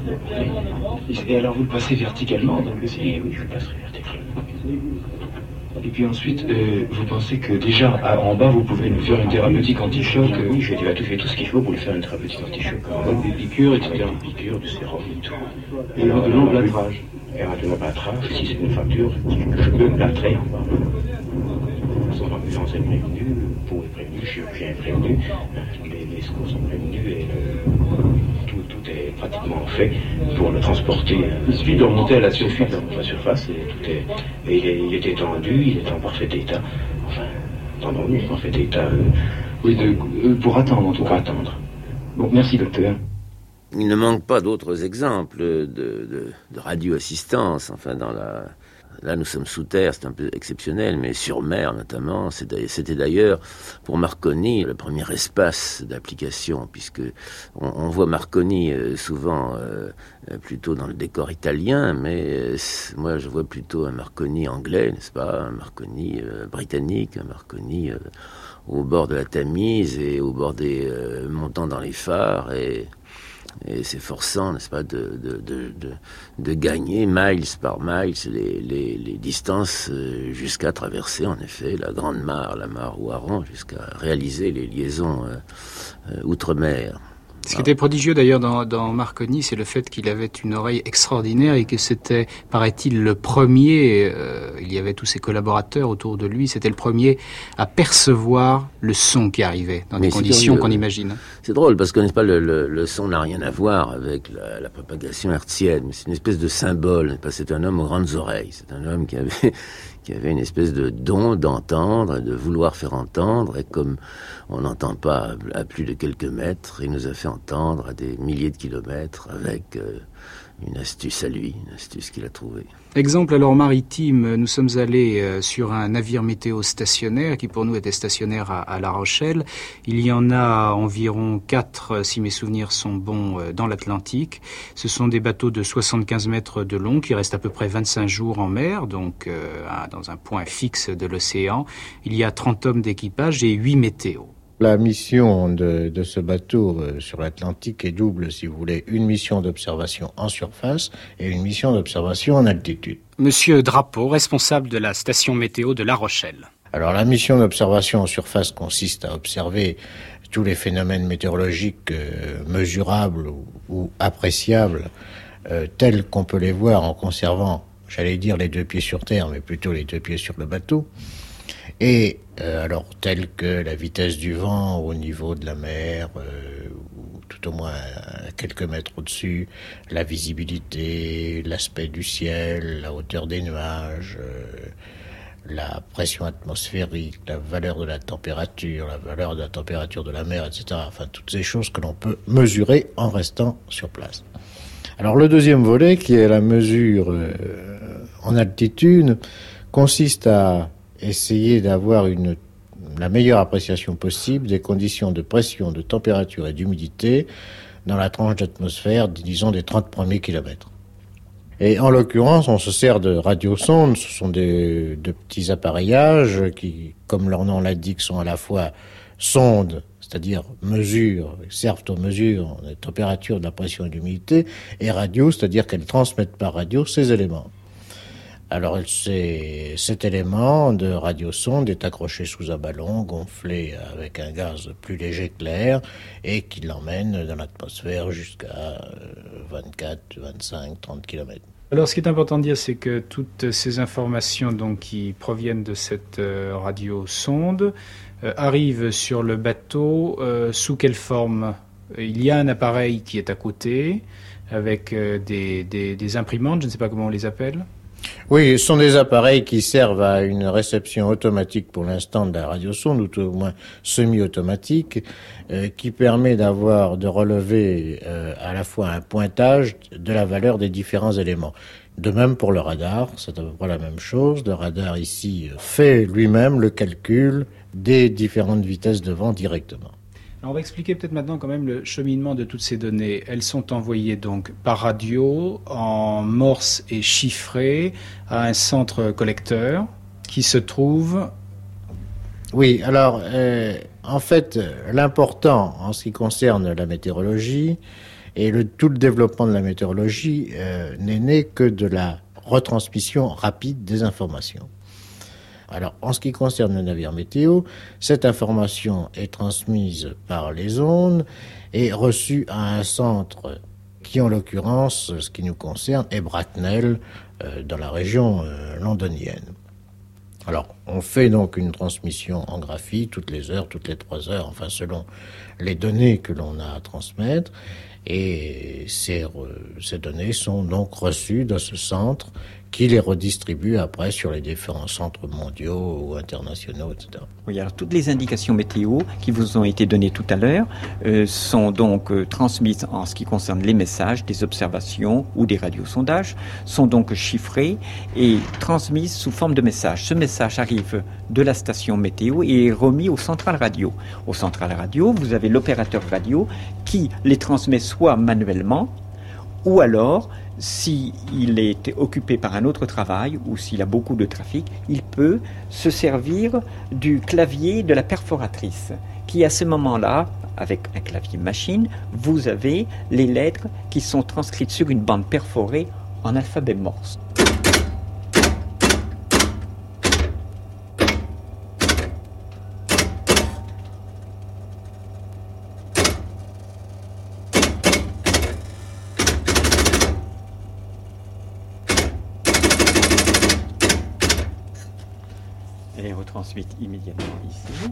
Et alors vous le passez verticalement donc aussi? Et oui, je le passerai verticalement. Et puis ensuite, euh, vous pensez que déjà à, en bas, vous pouvez nous faire une thérapeutique anti-choc? euh... Oui, j'ai déjà tout fait tout ce qu'il faut pour lui faire une thérapeutique anti-choc. Donc des piqûres, et cetera. Des piqûres, du sérum et tout. Et alors de l'emplâtrage? Et alors de l'emplâtrage, si c'est une fracture, je peux plâtrer en bas. Son ambulance est prévenue, le pot est prévenu, le chirurgien est prévenu, les, les secours sont prévenus et le, tout, tout est pratiquement fait pour le transporter. Il suffit de remonter à la surface. Il suffit de remonter à la surface et tout est. Et il, est, il est étendu, il est en parfait état. Enfin, entendu, en parfait état. Euh, oui, de, euh, pour attendre en tout cas. Attendre. Bon, merci docteur. Il ne manque pas d'autres exemples de, de, de radio-assistance, enfin dans la. Là, nous sommes sous terre, c'est un peu exceptionnel, mais sur mer notamment. C'était d'ailleurs pour Marconi le premier espace d'application, puisque on, on voit Marconi euh, souvent euh, plutôt dans le décor italien, mais euh, moi je vois plutôt un Marconi anglais, n'est-ce pas, un Marconi euh, britannique, un Marconi euh, au bord de la Tamise et au bord des euh, montant dans les phares et Et s'efforçant, n'est-ce pas, de, de, de, de, de gagner miles par miles les, les, les distances jusqu'à traverser, en effet, la Grande Mare, la Mare Ouaron, jusqu'à réaliser les liaisons euh, euh, outre-mer. Ce qui était prodigieux d'ailleurs dans, dans Marconi, c'est le fait qu'il avait une oreille extraordinaire et que c'était, paraît-il, le premier, euh, il y avait tous ses collaborateurs autour de lui, c'était le premier à percevoir le son qui arrivait dans des conditions qu'on imagine. C'est drôle parce que, n'est-ce pas, le, le, le son n'a rien à voir avec la, la propagation hertzienne, mais c'est une espèce de symbole, n'est-ce pas, c'est un homme aux grandes oreilles, c'est un homme qui avait... qui avait une espèce de don d'entendre, de vouloir faire entendre, et comme on n'entend pas à plus de quelques mètres, il nous a fait entendre à des milliers de kilomètres avec euh, une astuce à lui, une astuce qu'il a trouvée. Exemple alors maritime, nous sommes allés euh, sur un navire météo stationnaire qui pour nous était stationnaire à, à La Rochelle. Il y en a environ quatre, si mes souvenirs sont bons, euh, dans l'Atlantique. Ce sont des bateaux de soixante-quinze mètres de long qui restent à peu près vingt-cinq jours en mer, donc euh, dans un point fixe de l'océan. Il y a trente hommes d'équipage et huit météos. La mission de, de ce bateau euh, sur l'Atlantique est double, si vous voulez, une mission d'observation en surface et une mission d'observation en altitude. Monsieur Drapeau, responsable de la station météo de La Rochelle. Alors la mission d'observation en surface consiste à observer tous les phénomènes météorologiques euh, mesurables ou, ou appréciables, euh, tels qu'on peut les voir en conservant, j'allais dire les deux pieds sur terre, mais plutôt les deux pieds sur le bateau. Et euh, alors tels que la vitesse du vent au niveau de la mer, euh, ou tout au moins à quelques mètres au-dessus, la visibilité, l'aspect du ciel, la hauteur des nuages, euh, la pression atmosphérique, la valeur de la température, la valeur de la température de la mer, et cetera. Enfin, toutes ces choses que l'on peut mesurer en restant sur place. Alors, le deuxième volet, qui est la mesure euh, en altitude, consiste à essayer d'avoir une, la meilleure appréciation possible des conditions de pression, de température et d'humidité dans la tranche d'atmosphère, disons, des trente premiers kilomètres. Et en l'occurrence, on se sert de radiosondes. Ce sont des, de petits appareillages qui, comme leur nom l'indique, sont à la fois sondes, c'est-à-dire mesures, servent aux mesures des températures, de la pression et de l'humidité, et radio, c'est-à-dire qu'elles transmettent par radio ces éléments. Alors, c'est, cet élément de radiosonde est accroché sous un ballon gonflé avec un gaz plus léger que l'air et qui l'emmène dans l'atmosphère jusqu'à vingt-quatre, vingt-cinq, trente kilomètres. Alors, ce qui est important de dire, c'est que toutes ces informations donc, qui proviennent de cette euh, radiosonde euh, arrivent sur le bateau. Euh, sous quelle forme? Il y a un appareil qui est à côté avec euh, des, des, des imprimantes, je ne sais pas comment on les appelle. Oui, ce sont des appareils qui servent à une réception automatique pour l'instant de la radiosonde, ou tout au moins semi-automatique, euh, qui permet d'avoir, de relever euh, à la fois un pointage de la valeur des différents éléments. De même pour le radar, c'est à peu près la même chose. Le radar ici fait lui-même le calcul des différentes vitesses de vent directement. Alors on va expliquer peut-être maintenant quand même le cheminement de toutes ces données. Elles sont envoyées donc par radio, en morse et chiffrées, à un centre collecteur qui se trouve... Oui, alors euh, en fait, l'important en ce qui concerne la météorologie, et le, tout le développement de la météorologie euh, n'est né que de la retransmission rapide des informations. Alors, en ce qui concerne le navire météo, cette information est transmise par les ondes et reçue à un centre qui, en l'occurrence, ce qui nous concerne, est Bracknell, euh, dans la région euh, londonienne. Alors, on fait donc une transmission en graphie toutes les heures, toutes les trois heures, enfin selon les données que l'on a à transmettre. Et ces, ces données sont donc reçues dans ce centre qui les redistribue après sur les différents centres mondiaux ou internationaux, et cetera. Oui, alors toutes les indications météo qui vous ont été données tout à l'heure euh, sont donc euh, transmises en ce qui concerne les messages, des observations ou des radiosondages, sont donc chiffrées et transmises sous forme de message. Ce message arrive de la station météo et est remis aux centrales radio. Aux centrales radio, vous avez l'opérateur radio qui les transmet soit manuellement, ou alors, s'il est occupé par un autre travail ou s'il a beaucoup de trafic, il peut se servir du clavier de la perforatrice, qui à ce moment-là, avec un clavier machine, vous avez les lettres qui sont transcrites sur une bande perforée en alphabet morse. Et retransmite immédiatement ici.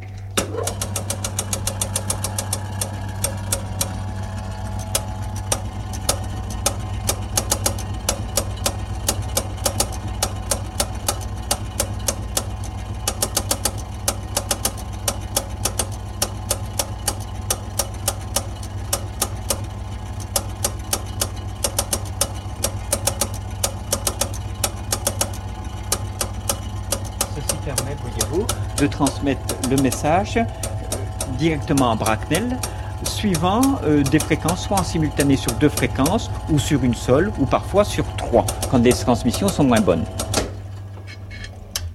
Permet, voyez-vous, de transmettre le message directement à Bracknell, suivant euh, des fréquences, soit en simultané sur deux fréquences, ou sur une seule, ou parfois sur trois, quand les transmissions sont moins bonnes.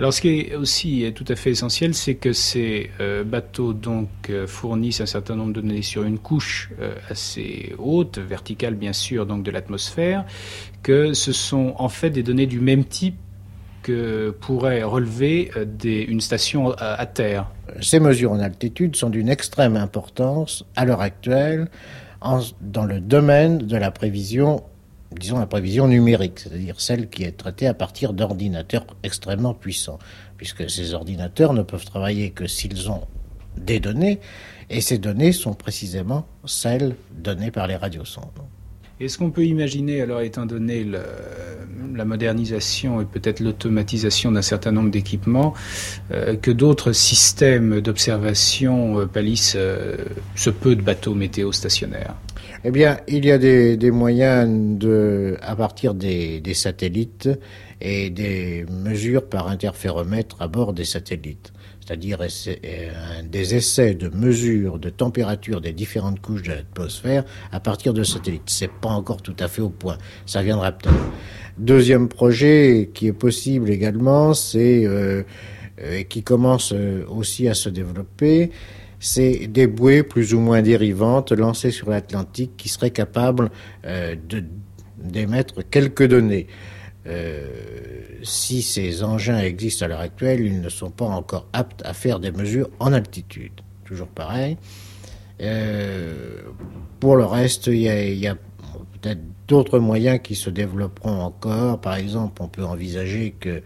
Alors ce qui est aussi tout à fait essentiel, c'est que ces euh, bateaux donc euh, fournissent un certain nombre de données sur une couche euh, assez haute, verticale bien sûr, donc de l'atmosphère, que ce sont en fait des données du même type que pourrait relever euh, des, une station à, à terre. Ces mesures en altitude sont d'une extrême importance à l'heure actuelle en, dans le domaine de la prévision, disons la prévision numérique, c'est-à-dire celle qui est traitée à partir d'ordinateurs extrêmement puissants, puisque ces ordinateurs ne peuvent travailler que s'ils ont des données, et ces données sont précisément celles données par les radiosondes. Est-ce qu'on peut imaginer, alors étant donné le, la modernisation et peut-être l'automatisation d'un certain nombre d'équipements, euh, que d'autres systèmes d'observation euh, palissent euh, ce peu de bateaux météo stationnaires? Eh bien, il y a des, des moyens de, à partir des, des satellites et des mesures par interféromètre à bord des satellites. C'est-à-dire essai, euh, des essais de mesure de température des différentes couches de l'atmosphère à partir de satellites. C'est pas encore tout à fait au point. Ça viendra peut-être. Deuxième projet qui est possible également, c'est euh, euh, qui commence euh, aussi à se développer, c'est des bouées plus ou moins dérivantes lancées sur l'Atlantique qui seraient capables euh, de, d'émettre quelques données. Euh, si ces engins existent à l'heure actuelle, ils ne sont pas encore aptes à faire des mesures en altitude. Toujours pareil. Euh, pour le reste, il y a, il y a peut-être d'autres moyens qui se développeront encore. Par exemple, on peut envisager que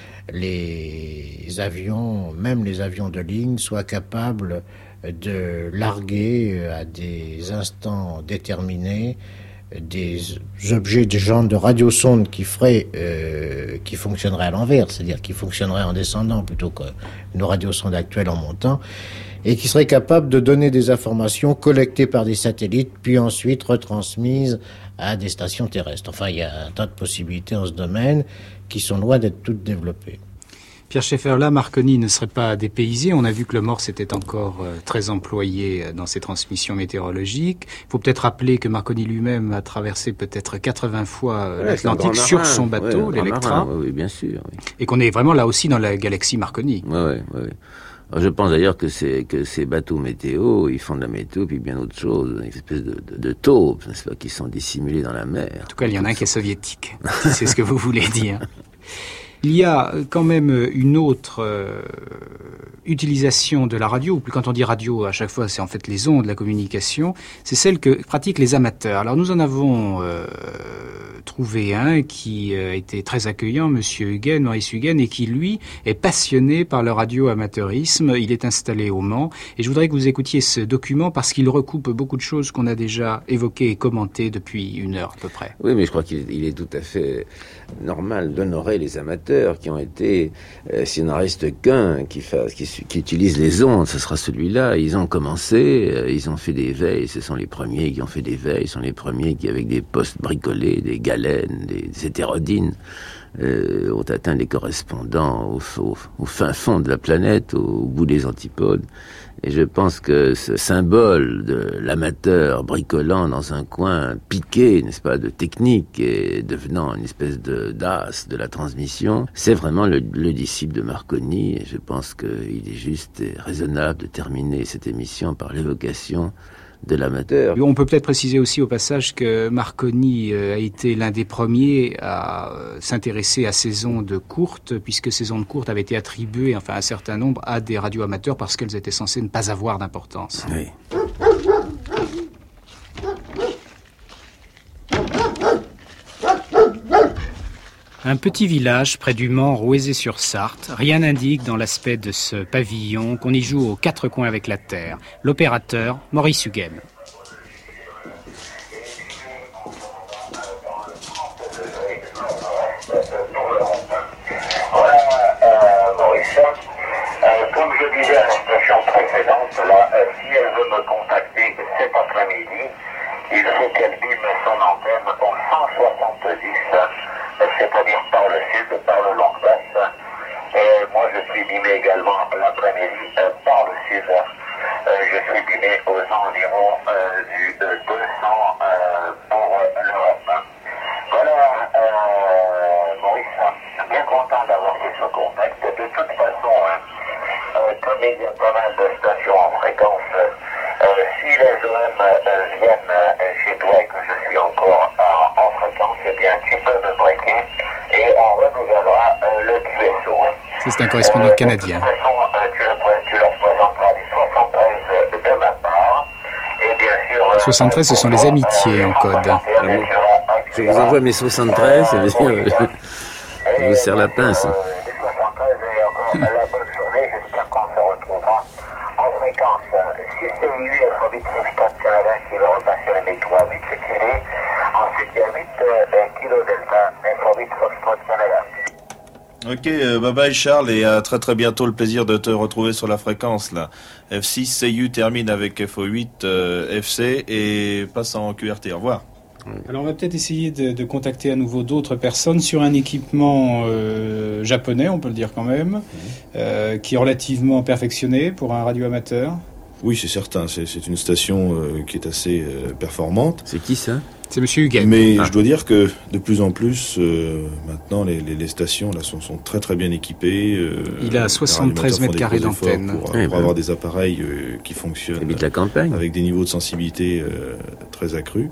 les avions, même les avions de ligne, soient capables de larguer à des instants déterminés des objets de genre de radiosonde qui feraient, euh, qui fonctionneraient à l'envers, c'est-à-dire qui fonctionneraient en descendant plutôt que nos radiosondes actuelles en montant, et qui seraient capables de donner des informations collectées par des satellites, puis ensuite retransmises à des stations terrestres. Enfin, il y a un tas de possibilités en ce domaine qui sont loin d'être toutes développées. Pierre Schaeffer, là, Marconi ne serait pas dépaysé. On a vu que le morse était encore euh, très employé dans ses transmissions météorologiques. Il faut peut-être rappeler que Marconi lui-même a traversé peut-être quatre-vingts fois euh, ouais, l'Atlantique sur son bateau, ouais, l'Electra. Oui, bien sûr. Oui. Et qu'on est vraiment là aussi dans la galaxie Marconi. Oui, oui, oui. Je pense d'ailleurs que, c'est, que ces bateaux météo, ils font de la météo, puis bien autre chose, une espèce de, de, de taupes, n'est-ce pas, qui sont dissimulés dans la mer. En tout cas, il y en a un qui est soviétique, si c'est ce que vous voulez dire. Il y a quand même une autre euh, utilisation de la radio, ou plus quand on dit radio, à chaque fois, c'est en fait les ondes, la communication, c'est celle que pratiquent les amateurs. Alors nous en avons euh, trouvé un qui a été très accueillant, Monsieur Huguen, Maurice Huguen, et qui, lui, est passionné par le radio-amateurisme. Il est installé au Mans, et je voudrais que vous écoutiez ce document parce qu'il recoupe beaucoup de choses qu'on a déjà évoquées et commentées depuis une heure à peu près. Oui, mais je crois qu'il il est tout à fait normal d'honorer les amateurs qui ont été, euh, s'il n'en reste qu'un qui, fasse, qui, qui utilise les ondes, ce sera celui-là. Ils ont commencé, euh, ils ont fait des veilles, ce sont les premiers qui ont fait des veilles, ce sont les premiers qui, avec des postes bricolés, des galènes, des, des hétérodines, euh, ont atteint des correspondants au, au, au fin fond de la planète, au, au bout des antipodes. Et je pense que ce symbole de l'amateur bricolant dans un coin piqué, n'est-ce pas, de technique et devenant une espèce de d'as de la transmission, c'est vraiment le, le disciple de Marconi. Et je pense qu'il est juste et raisonnable de terminer cette émission par l'évocation de l'amateur. On peut peut-être préciser aussi au passage que Marconi a été l'un des premiers à s'intéresser à ces ondes courtes, puisque ces ondes courtes avaient été attribuées, enfin un certain nombre, à des radios amateurs parce qu'elles étaient censées ne pas avoir d'importance. Oui. Un petit village près du Mans, Rouezé-sur-Sarthe. Rien n'indique dans l'aspect de ce pavillon qu'on y joue aux quatre coins avec la terre. L'opérateur, Maurice Huguen. Comme je disais à la station précédente, là, euh, si elle veut me contacter cet après-midi, il faut qu'elle bime son antenne au cent soixante-dix, c'est-à-dire par le sud, par le Languedoc. Et moi, je suis bimé également l'après-midi euh, par le sud. Euh, je suis bimé aux environs euh, du euh, deux cents euh, pour euh, l'Europe. Voilà, euh, Maurice, bien content d'avoir fait ce contact. de toute façon, hein, euh, comme il y a pas mal de stations en fréquence, euh, si les O M euh, viennent euh, chez toi et que je suis encore en, en fréquence, eh bien tu peux me breaker et on renouvellera euh, le Q S O. Ça, c'est un correspondant Euh, canadien. De toute façon, euh, tu, le, tu leur présenteras les soixante-treize de ma part. Et bien sûr, euh, soixante-treize, ce sont les amitiés en code. Je vous envoie mes soixante-treize, ça veut dire, je vous serre la pince. la bonne journée, j'espère qu'on se retrouvera en fréquence six C U alphabet Foxtrot Canada qui va repasser la métro à huit C Q D. Ensuite, il y a huit kilo Delta alphabet Foxtrot Canada. Ok, euh, bye bye Charles et à très très bientôt, le plaisir de te retrouver sur la fréquence là. F six C U termine avec F O huit euh, F C et passe en Q R T. Au revoir. Alors on va peut-être essayer de, de contacter à nouveau d'autres personnes sur un équipement euh, japonais, on peut le dire quand même, mmh. euh, qui est relativement perfectionné pour un radioamateur. Oui, c'est certain, c'est, c'est une station euh, qui est assez euh, performante. C'est qui ça ? C'est Monsieur Huguet. Mais ah. je dois dire que de plus en plus, euh, maintenant, les, les, les stations là sont, sont très très bien équipées. Euh, Il a soixante-treize mètres carrés d'antenne. Pour, oui, pour ben. avoir des appareils euh, qui fonctionnent habite la campagne. avec des niveaux de sensibilité euh, très accrus.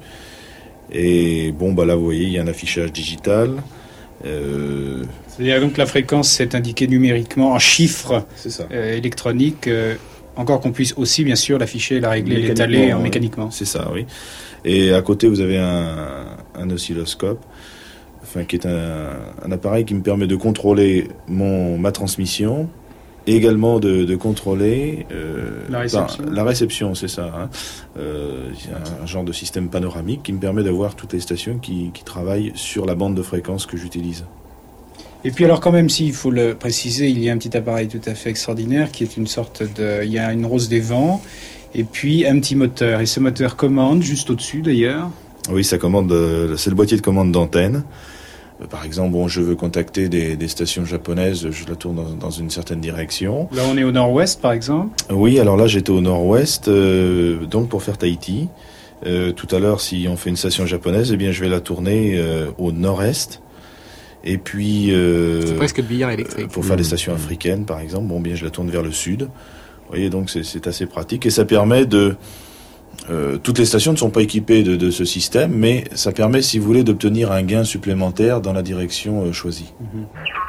Et bon, bah là, vous voyez, il y a un affichage digital. Euh... C'est-à-dire donc la fréquence est indiquée numériquement en chiffres euh, électroniques, euh, encore qu'on puisse aussi, bien sûr, l'afficher, la régler, l'étaler en ouais. mécaniquement. C'est ça, oui. Et à côté, vous avez un, un oscilloscope, enfin, qui est un, un appareil qui me permet de contrôler mon, ma transmission, et également de, de contrôler euh, la réception. Ben, la réception, c'est ça. Hein. Euh, c'est un, un genre de système panoramique qui me permet d'avoir toutes les stations qui, qui travaillent sur la bande de fréquence que j'utilise. Et puis alors quand même, s'il faut le préciser, il y a un petit appareil tout à fait extraordinaire qui est une sorte de... Il y a une rose des vents et puis un petit moteur. Et ce moteur commande, juste au-dessus d'ailleurs. Oui, ça commande, c'est le boîtier de commande d'antenne. Par exemple, bon, je veux contacter des, des stations japonaises, je la tourne dans, dans une certaine direction. Là, on est au nord-ouest, par exemple. Oui, alors là, j'étais au nord-ouest, euh, donc pour faire Tahiti. Euh, tout à l'heure, si on fait une station japonaise, eh bien, je vais la tourner euh, au nord-est. Et puis, euh, c'est presque de billard électrique. Pour faire mmh. des stations africaines, par exemple, bon, bien, je la tourne vers le sud. Vous voyez, donc c'est, c'est assez pratique et ça permet de Euh, toutes les stations ne sont pas équipées de, de ce système, mais ça permet, si vous voulez, d'obtenir un gain supplémentaire dans la direction euh, choisie. Mm-hmm.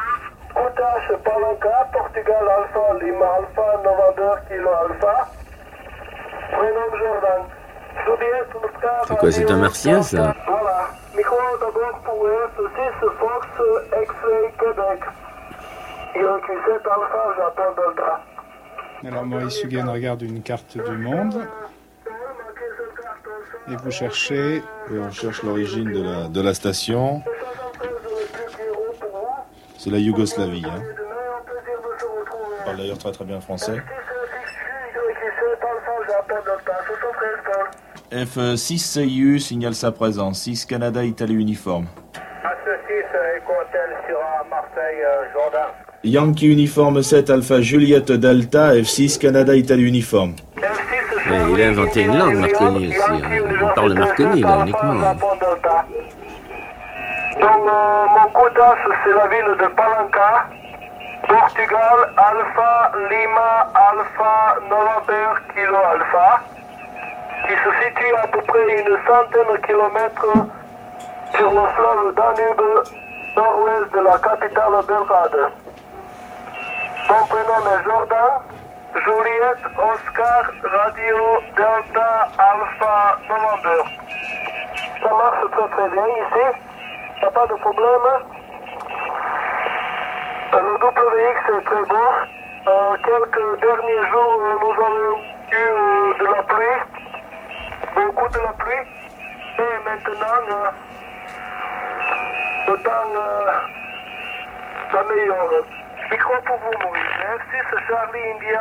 Portugal Alpha, Lima Alpha, November Kilo Alpha. Prénom Jordan. C'est quoi, c'est un martien, ça? Voilà. Micro d'abord pour F six Fox X-Ray Québec. Yankee sept Alpha, j'attends Delta. Alors Maurice Huguet regarde une carte du monde. Et vous cherchez... Et on cherche l'origine de la, de la station. C'est la Yougoslavie. Hein. On parle d'ailleurs très très bien français. F six C U signale sa présence. six Canada Italie uniforme. Yankee uniforme sept Alpha Juliette Delta F six Canada Italie uniforme. Ouais, il a inventé une langue, Marconi aussi. Hein. On parle de Marconi, là, uniquement. Donc, euh, mon quota, c'est la ville de Palanca, Portugal, Alpha, Lima, Alpha, November, Kilo, Alpha, qui se situe à peu près une centaine de kilomètres sur le fleuve Danube, nord-ouest de la capitale Belgrade. Mon prénom est Jordan. Juliette, Oscar, Radio, Delta, Alpha, November. Ça marche très très bien ici, il n'y a pas de problème. Le W X est très beau. Euh, quelques derniers jours, nous avons eu euh, de la pluie, beaucoup de la pluie. Et maintenant, euh, le temps euh, s'améliore. Micro pour vous, Maurice. F six Charlie India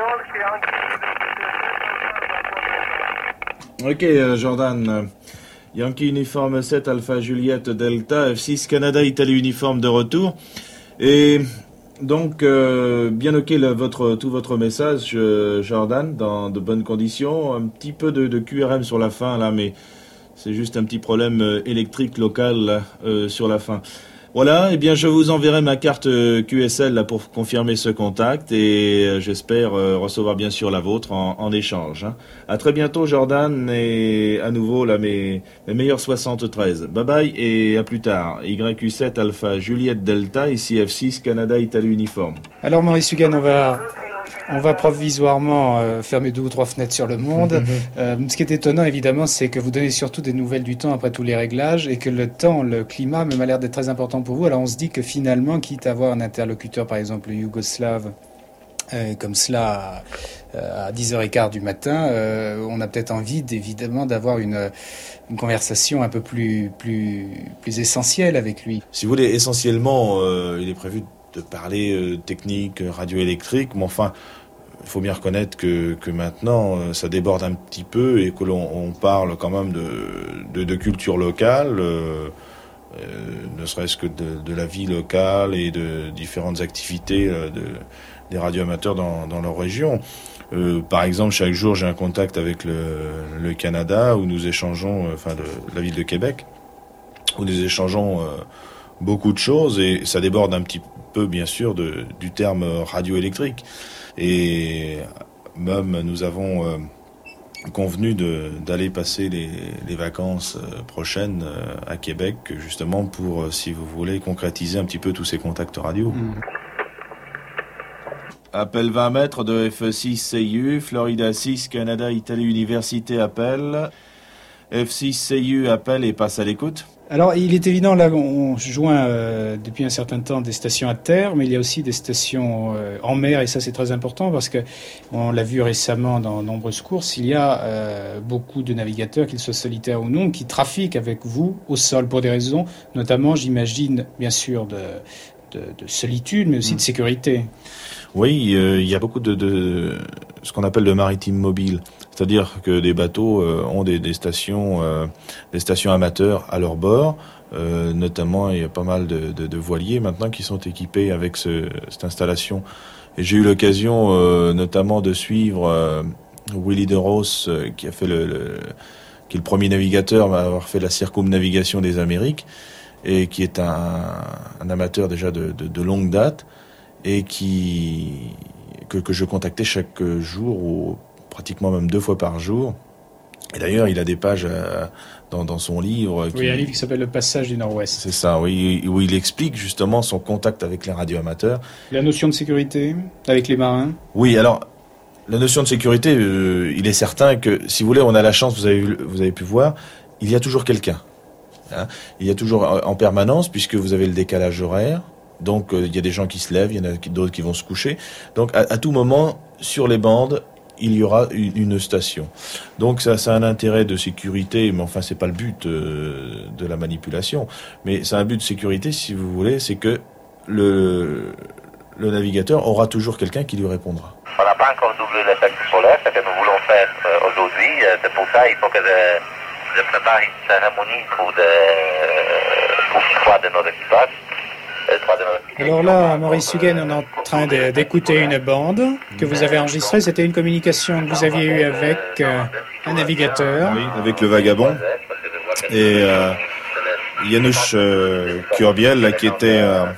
Union qui est Ok, euh, Jordan. Yankee uniforme sept Alpha Juliette Delta F six Canada Italie uniforme de retour. Et donc, euh, bien ok le, votre, tout votre message, euh, Jordan, dans de bonnes conditions. Un petit peu de, de Q R M sur la fin, là, mais c'est juste un petit problème euh, électrique local là, euh, sur la fin. Voilà, eh bien je vous enverrai ma carte Q S L là pour confirmer ce contact et euh, j'espère euh, recevoir bien sûr la vôtre en, en échange. Hein. À très bientôt Jordan et à nouveau là mes, mes meilleurs soixante-treize. Bye bye et à plus tard. Y Q sept Alpha Juliette Delta, ici F six Canada Italie Uniforme. Alors Maurice Hugan, on va... On va provisoirement euh, fermer deux ou trois fenêtres sur le monde. Mm-hmm. Euh, ce qui est étonnant, évidemment, c'est que vous donnez surtout des nouvelles du temps après tous les réglages et que le temps, le climat, même a l'air d'être très important pour vous. Alors on se dit que finalement, quitte à avoir un interlocuteur, par exemple, yougoslave, euh, comme cela à, à dix heures quinze du matin, euh, on a peut-être envie, évidemment, d'avoir une, une conversation un peu plus, plus, plus essentielle avec lui. Si vous voulez, essentiellement, euh, il est prévu de parler euh, technique, radioélectrique, mais enfin, il faut bien reconnaître que, que maintenant, euh, ça déborde un petit peu et que l'on on parle quand même de, de, de culture locale, euh, euh, ne serait-ce que de, de la vie locale et de différentes activités euh, de, des radioamateurs dans, dans leur région. Euh, par exemple, chaque jour, j'ai un contact avec le, le Canada où nous échangeons, euh, enfin, de, de la ville de Québec, où nous échangeons euh, beaucoup de choses et ça déborde un petit peu, bien sûr, de, du terme radioélectrique. Et même, nous avons euh, convenu de, d'aller passer les, les vacances euh, prochaines euh, à Québec, justement pour, euh, si vous voulez, concrétiser un petit peu tous ces contacts radio. Mmh. Appel vingt mètres de F six C U, Florida six, Canada, Italie, Université appelle. F six C U appelle et passe à l'écoute. Alors, il est évident, là, on joint euh, depuis un certain temps des stations à terre, mais il y a aussi des stations euh, en mer, et ça, c'est très important parce que on l'a vu récemment dans nombreuses courses, il y a euh, beaucoup de navigateurs, qu'ils soient solitaires ou non, qui trafiquent avec vous au sol pour des raisons, notamment, j'imagine, bien sûr, de, de, de solitude, mais aussi mmh. de sécurité. Oui, euh, il y a beaucoup de, de ce qu'on appelle le maritime mobile. C'est-à-dire que des bateaux euh, ont des, des stations, euh, des stations amateurs à leur bord. Euh, notamment, il y a pas mal de, de, de voiliers maintenant qui sont équipés avec ce, cette installation. Et j'ai eu l'occasion, euh, notamment, de suivre euh, Willy DeRoss, euh, qui a fait le, le, qui est le premier navigateur à avoir fait la circumnavigation des Amériques et qui est un, un amateur déjà de, de, de longue date et qui que, que je contactais chaque jour ou pratiquement même deux fois par jour. Et d'ailleurs, il a des pages euh, dans, dans son livre. Qui... Oui, un livre qui s'appelle Le Passage du Nord-Ouest. C'est ça, oui, où il explique justement son contact avec les radioamateurs. La notion de sécurité avec les marins. Oui, alors, la notion de sécurité, euh, il est certain que, si vous voulez, on a la chance, vous avez, vous avez pu voir, il y a toujours quelqu'un. Hein, il y a toujours en permanence, puisque vous avez le décalage horaire. Donc, euh, il y a des gens qui se lèvent, il y en a d'autres qui vont se coucher. Donc, à, à tout moment, sur les bandes, il y aura une, une station. Donc ça, ça a un intérêt de sécurité, mais enfin c'est pas le but euh, de la manipulation. Mais c'est un but de sécurité, si vous voulez, c'est que le, le navigateur aura toujours quelqu'un qui lui répondra. On n'a pas encore doublé l'effet solaire, ce que nous voulons faire euh, aujourd'hui. C'est pour ça il faut que je, je prépare une cérémonie pour, de, pour trois de nos équipages. Alors là, Maurice Hugan, on est en train de, d'écouter une bande que vous avez enregistrée. C'était une communication que vous aviez eue avec euh, un navigateur. Oui, avec le Vagabond. Et euh, Janusz euh, Kurbiel, là, qui était euh,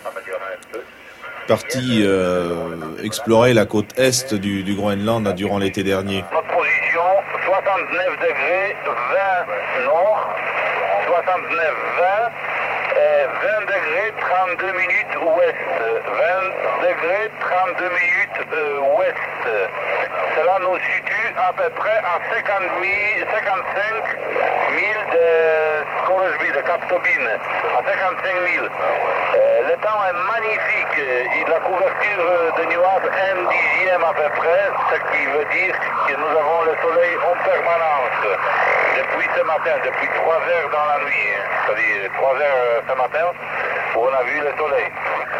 parti euh, explorer la côte est du, du Groenland là, durant l'été dernier. Notre position, soixante-neuf degrés, vingt nord, soixante-neuf vingt. vingt degrés, trente-deux minutes ouest. vingt degrés, trente-deux minutes euh, ouest. Cela nous situe à peu près à cinquante-cinq milles de Scoresby, de Cap Tobin. À cinquante-cinq milles. Euh, le temps est magnifique. Et la couverture de nuages un dixième à peu près, ce qui veut dire que nous avons le soleil en permanence. Depuis ce matin, depuis trois heures dans la nuit. C'est-à-dire trois heures ce matin, où on a vu le soleil.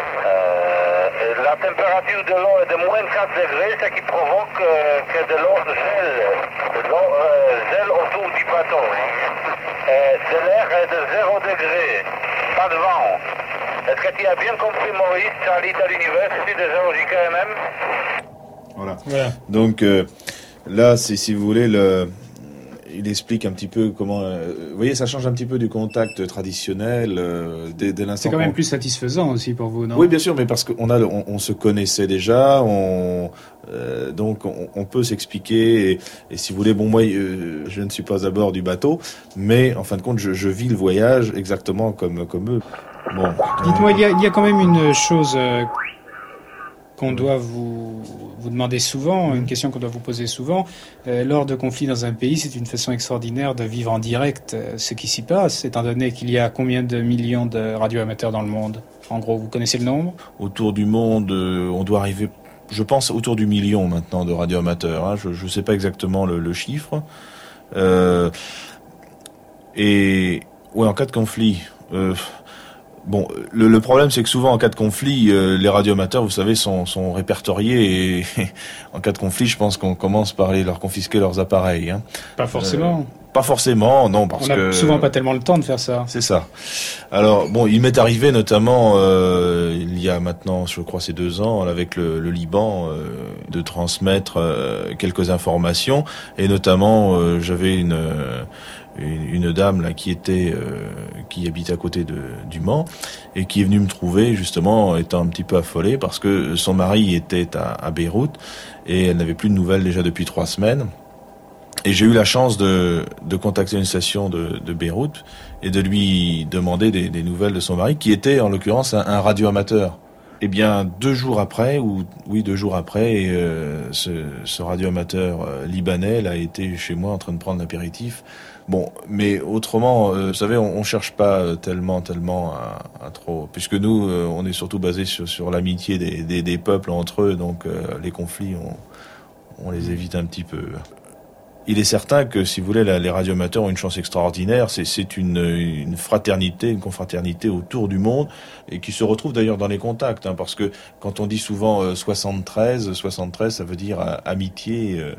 Euh, la température de l'eau est de moins quatre degrés, ce qui provoque euh, que de l'eau gèle, de l'eau euh, gèle autour du bateau. Euh, de l'air est de zéro degré, pas de vent. Est-ce que tu as bien compris, Maurice, Charlie à l'université de géologie K M M? Voilà. Voilà. Donc euh, là, c'est, si vous voulez, le... il explique un petit peu comment... Euh, vous voyez, ça change un petit peu du contact traditionnel euh, dès, dès l'instant. C'est quand même qu'on... plus satisfaisant aussi pour vous, non? Oui, bien sûr, mais parce qu'on a, on, on se connaissait déjà, on, euh, donc on, on peut s'expliquer. Et, et si vous voulez, bon, moi, euh, je ne suis pas à bord du bateau, mais en fin de compte, je, je vis le voyage exactement comme, comme eux. Bon. Dites-moi, il y a, il y a quand même une chose... Euh, qu'on doit vous, vous demander souvent, une question qu'on doit vous poser souvent. Euh, lors de conflits dans un pays, c'est une façon extraordinaire de vivre en direct euh, ce qui s'y passe, étant donné qu'il y a combien de millions de radioamateurs dans le monde? En gros, vous connaissez le nombre? Autour du monde, euh, on doit arriver, je pense, autour du million maintenant de radioamateurs. Hein. Je ne sais pas exactement le, le chiffre. Euh, et ouais, en cas de conflit... Euh, Bon, le, le problème, c'est que souvent, en cas de conflit, euh, les radioamateurs, vous savez, sont, sont répertoriés et en cas de conflit, je pense qu'on commence par les, leur confisquer leurs appareils. Hein. Pas forcément. Euh, pas forcément, non, parce On a que... souvent pas tellement le temps de faire ça. C'est ça. Alors, bon, il m'est arrivé notamment, euh, il y a maintenant, je crois, c'est deux ans, avec le, le Liban, euh, de transmettre euh, quelques informations. Et notamment, euh, j'avais une... Euh, Une, une dame là qui était euh, qui habite à côté de du Mans et qui est venue me trouver justement étant un petit peu affolée parce que son mari était à, à Beyrouth et elle n'avait plus de nouvelles déjà depuis trois semaines et j'ai eu la chance de de contacter une station de, de Beyrouth et de lui demander des, des nouvelles de son mari qui était en l'occurrence un, un radioamateur. Eh bien, deux jours après, ou oui, deux jours après, euh, ce, ce radioamateur euh, libanais là, a été chez moi en train de prendre l'apéritif. Bon, mais autrement, euh, vous savez, on, on cherche pas tellement, tellement à, à trop, puisque nous, euh, on est surtout basé sur, sur l'amitié des, des, des peuples entre eux, donc euh, les conflits, on, on les évite un petit peu. Il est certain que, si vous voulez, la, les radioamateurs ont une chance extraordinaire. C'est, c'est une, une fraternité, une confraternité autour du monde et qui se retrouve d'ailleurs dans les contacts. Hein, parce que quand on dit souvent euh, soixante-treize, soixante-treize, ça veut dire euh, amitié, euh,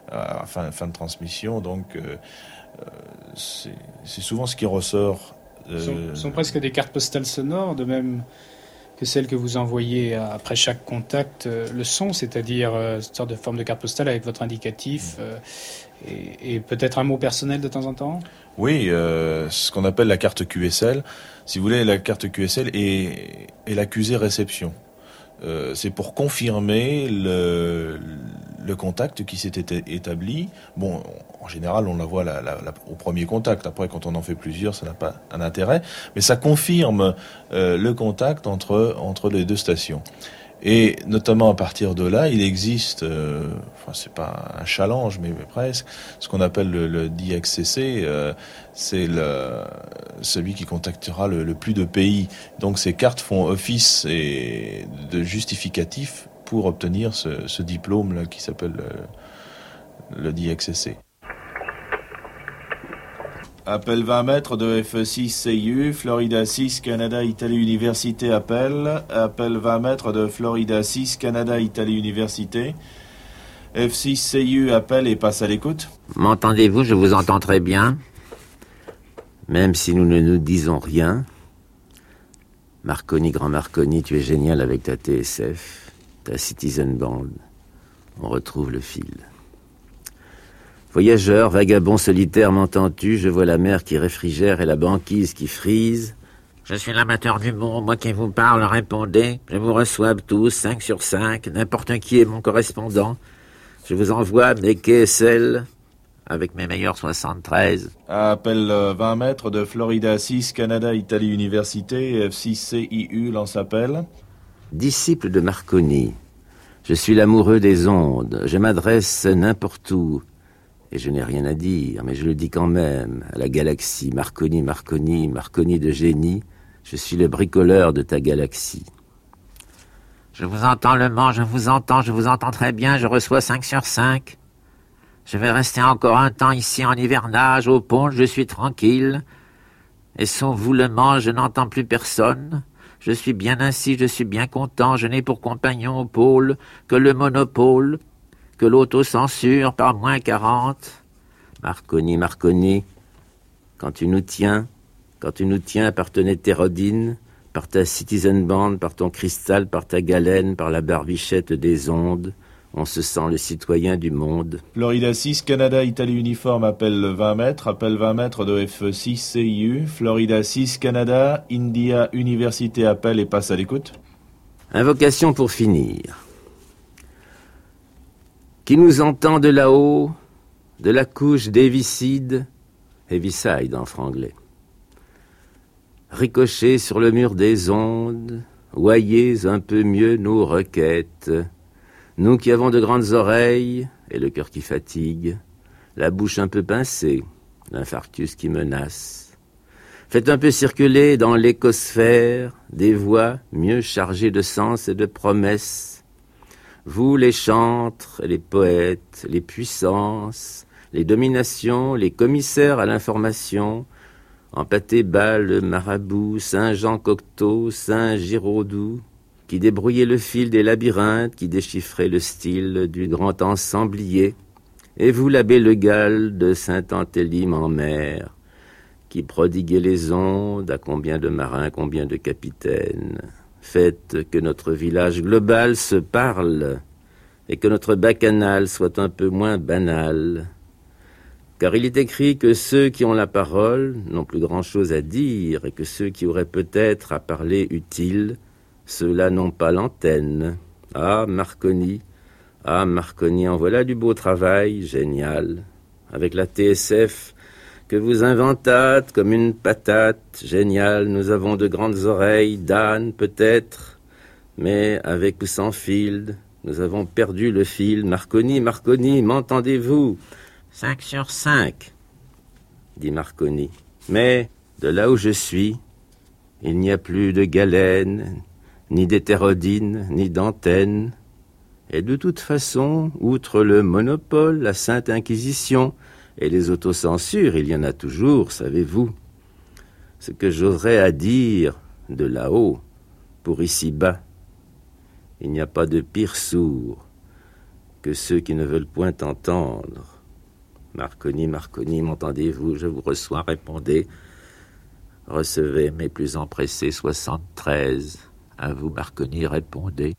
à fin, fin de transmission. Donc, euh, euh, c'est, c'est souvent ce qui ressort. Euh, Ce sont, sont presque des cartes postales sonores, de même que celles que vous envoyez après chaque contact euh, le son, c'est-à-dire euh, une sorte de forme de carte postale avec votre indicatif euh, et, et peut-être un mot personnel de temps en temps. Oui, euh, ce qu'on appelle la carte Q S L. Si vous voulez, la carte Q S L est, est l'accusé réception. Euh, c'est pour confirmer le, le contact qui s'est établi. Bon, en général, on la voit la, la, la, au premier contact. Après, quand on en fait plusieurs, ça n'a pas un intérêt. Mais ça confirme euh, le contact entre, entre les deux stations. Et notamment à partir de là, il existe, euh, enfin c'est pas un challenge, mais, mais presque, ce qu'on appelle le, le D X C C, euh, c'est le, celui qui contactera le, le plus de pays. Donc ces cartes font office et de justificatif pour obtenir ce, ce diplôme là qui s'appelle le, le D X C C. Appel vingt mètres de F six C U, Florida six, Canada, Italie, Université, appel. Appel vingt mètres de Florida six, Canada, Italie, Université. F six C U, appel et passe à l'écoute. M'entendez-vous? Je vous entends très bien. Même si nous ne nous disons rien. Marconi, grand Marconi, tu es génial avec ta T S F, ta Citizen Band. On retrouve le fil. Voyageur, vagabond solitaire, m'entends-tu? Je vois la mer qui réfrigère et la banquise qui frise. Je suis l'amateur du monde, moi qui vous parle, répondez. Je vous reçois tous, cinq sur cinq, n'importe qui est mon correspondant. Je vous envoie mes K S L avec mes meilleurs soixante-treize. Appel vingt mètres de Florida six, Canada, Italie, Université, F six C I U lance appel. Disciple de Marconi, je suis l'amoureux des ondes, je m'adresse n'importe où. Et je n'ai rien à dire, mais je le dis quand même, à la galaxie, Marconi, Marconi, Marconi de génie, je suis le bricoleur de ta galaxie. Je vous entends le Mans, je vous entends, je vous entends très bien, je reçois cinq sur cinq. Je vais rester encore un temps ici en hivernage, au pont, je suis tranquille. Et sans vous le Mans, je n'entends plus personne. Je suis bien ainsi, je suis bien content, je n'ai pour compagnon au pôle que le monopole, que l'autocensure par moins quarante. Marconi, Marconi, quand tu nous tiens, quand tu nous tiens par ton hétérodine, par ta Citizen Band, par ton cristal, par ta galène, par la barbichette des ondes, On se sent le citoyen du monde. Florida six, Canada, Italie uniforme, appelle vingt mètres, appel vingt mètres de F six C I U. Florida six, Canada, India Université appelle et passe à l'écoute. Invocation pour finir. Qui nous entend de là-haut, de la couche d'Heaviside, Heaviside en franglais. Ricocher sur le mur des ondes, voyez un peu mieux nos requêtes. Nous qui avons de grandes oreilles et le cœur qui fatigue, la bouche un peu pincée, l'infarctus qui menace. Faites un peu circuler dans l'écosphère des voix mieux chargées de sens et de promesses. Vous les chantres, les poètes, les puissances, les dominations, les commissaires à l'information, Empâté Bal, Marabout, Saint-Jean Cocteau, Saint-Giraudoux, qui débrouillait le fil des labyrinthes, qui déchiffrait le style du grand ensemblier, et vous l'abbé Le Gall de Saint-Antélim en mer, qui prodiguait les ondes à combien de marins, combien de capitaines. Faites que notre village global se parle, et que notre bacchanal soit un peu moins banal. Car il est écrit que ceux qui ont la parole n'ont plus grand-chose à dire, et que ceux qui auraient peut-être à parler utile, ceux-là n'ont pas l'antenne. Ah, Marconi, ah, Marconi, en voilà du beau travail, génial. Avec la T S F que vous inventâtes comme une patate, génial, nous avons de grandes oreilles, d'âne peut-être, mais avec ou sans fil, nous avons perdu le fil. Marconi, Marconi, m'entendez-vous ? Cinq sur cinq, dit Marconi. Mais, de là où je suis, il n'y a plus de galène, ni d'hétérodine, ni d'antenne. Et de toute façon, outre le monopole, la Sainte Inquisition et les autocensures, il y en a toujours, savez-vous. Ce que j'aurais à dire de là-haut, pour ici-bas, il n'y a pas de pire sourd que ceux qui ne veulent point entendre. Marconi, Marconi, m'entendez-vous? Je vous reçois, répondez. Recevez mes plus empressés soixante-treize. À vous, Marconi, répondez.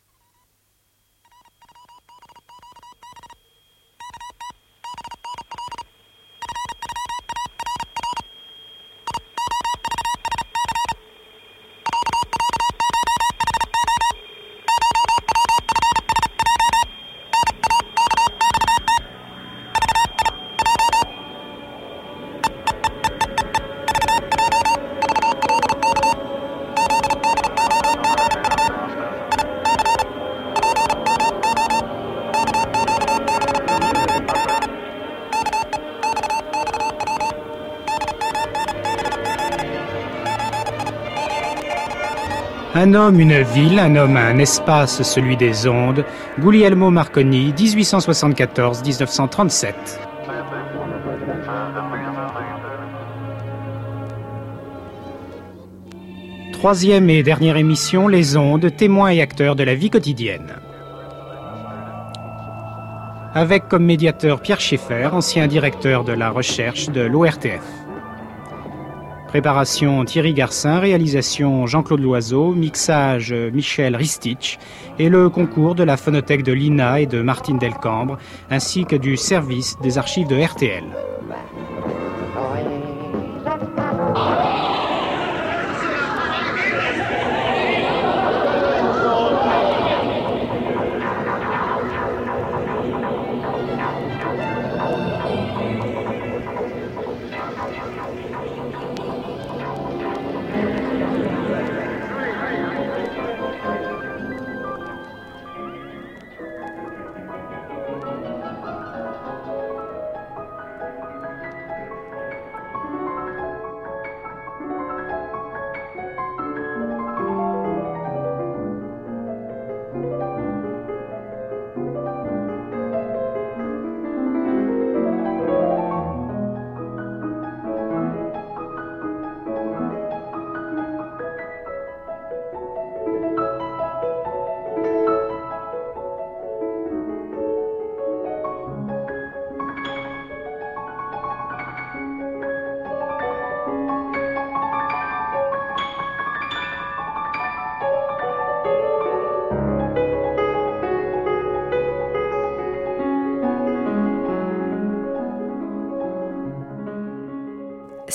Un homme, une ville, un homme, un espace, celui des ondes. Guglielmo Marconi, dix-huit cent soixante-quatorze à dix-neuf cent trente-sept. Troisième et dernière émission, les ondes, témoins et acteurs de la vie quotidienne. Avec comme médiateur Pierre Schaeffer, ancien directeur de la recherche de l'O R T F. Préparation Thierry Garcin, réalisation Jean-Claude Loiseau, mixage Michel Ristich et le concours de la phonothèque de l'I N A et de Martine Delcambre, ainsi que du service des archives de R T L.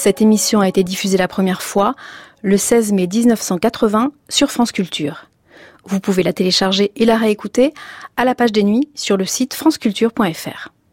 Cette émission a été diffusée la première fois le seize mai mille neuf cent quatre-vingts sur France Culture. Vous pouvez la télécharger et la réécouter à la page des nuits sur le site franceculture point f r.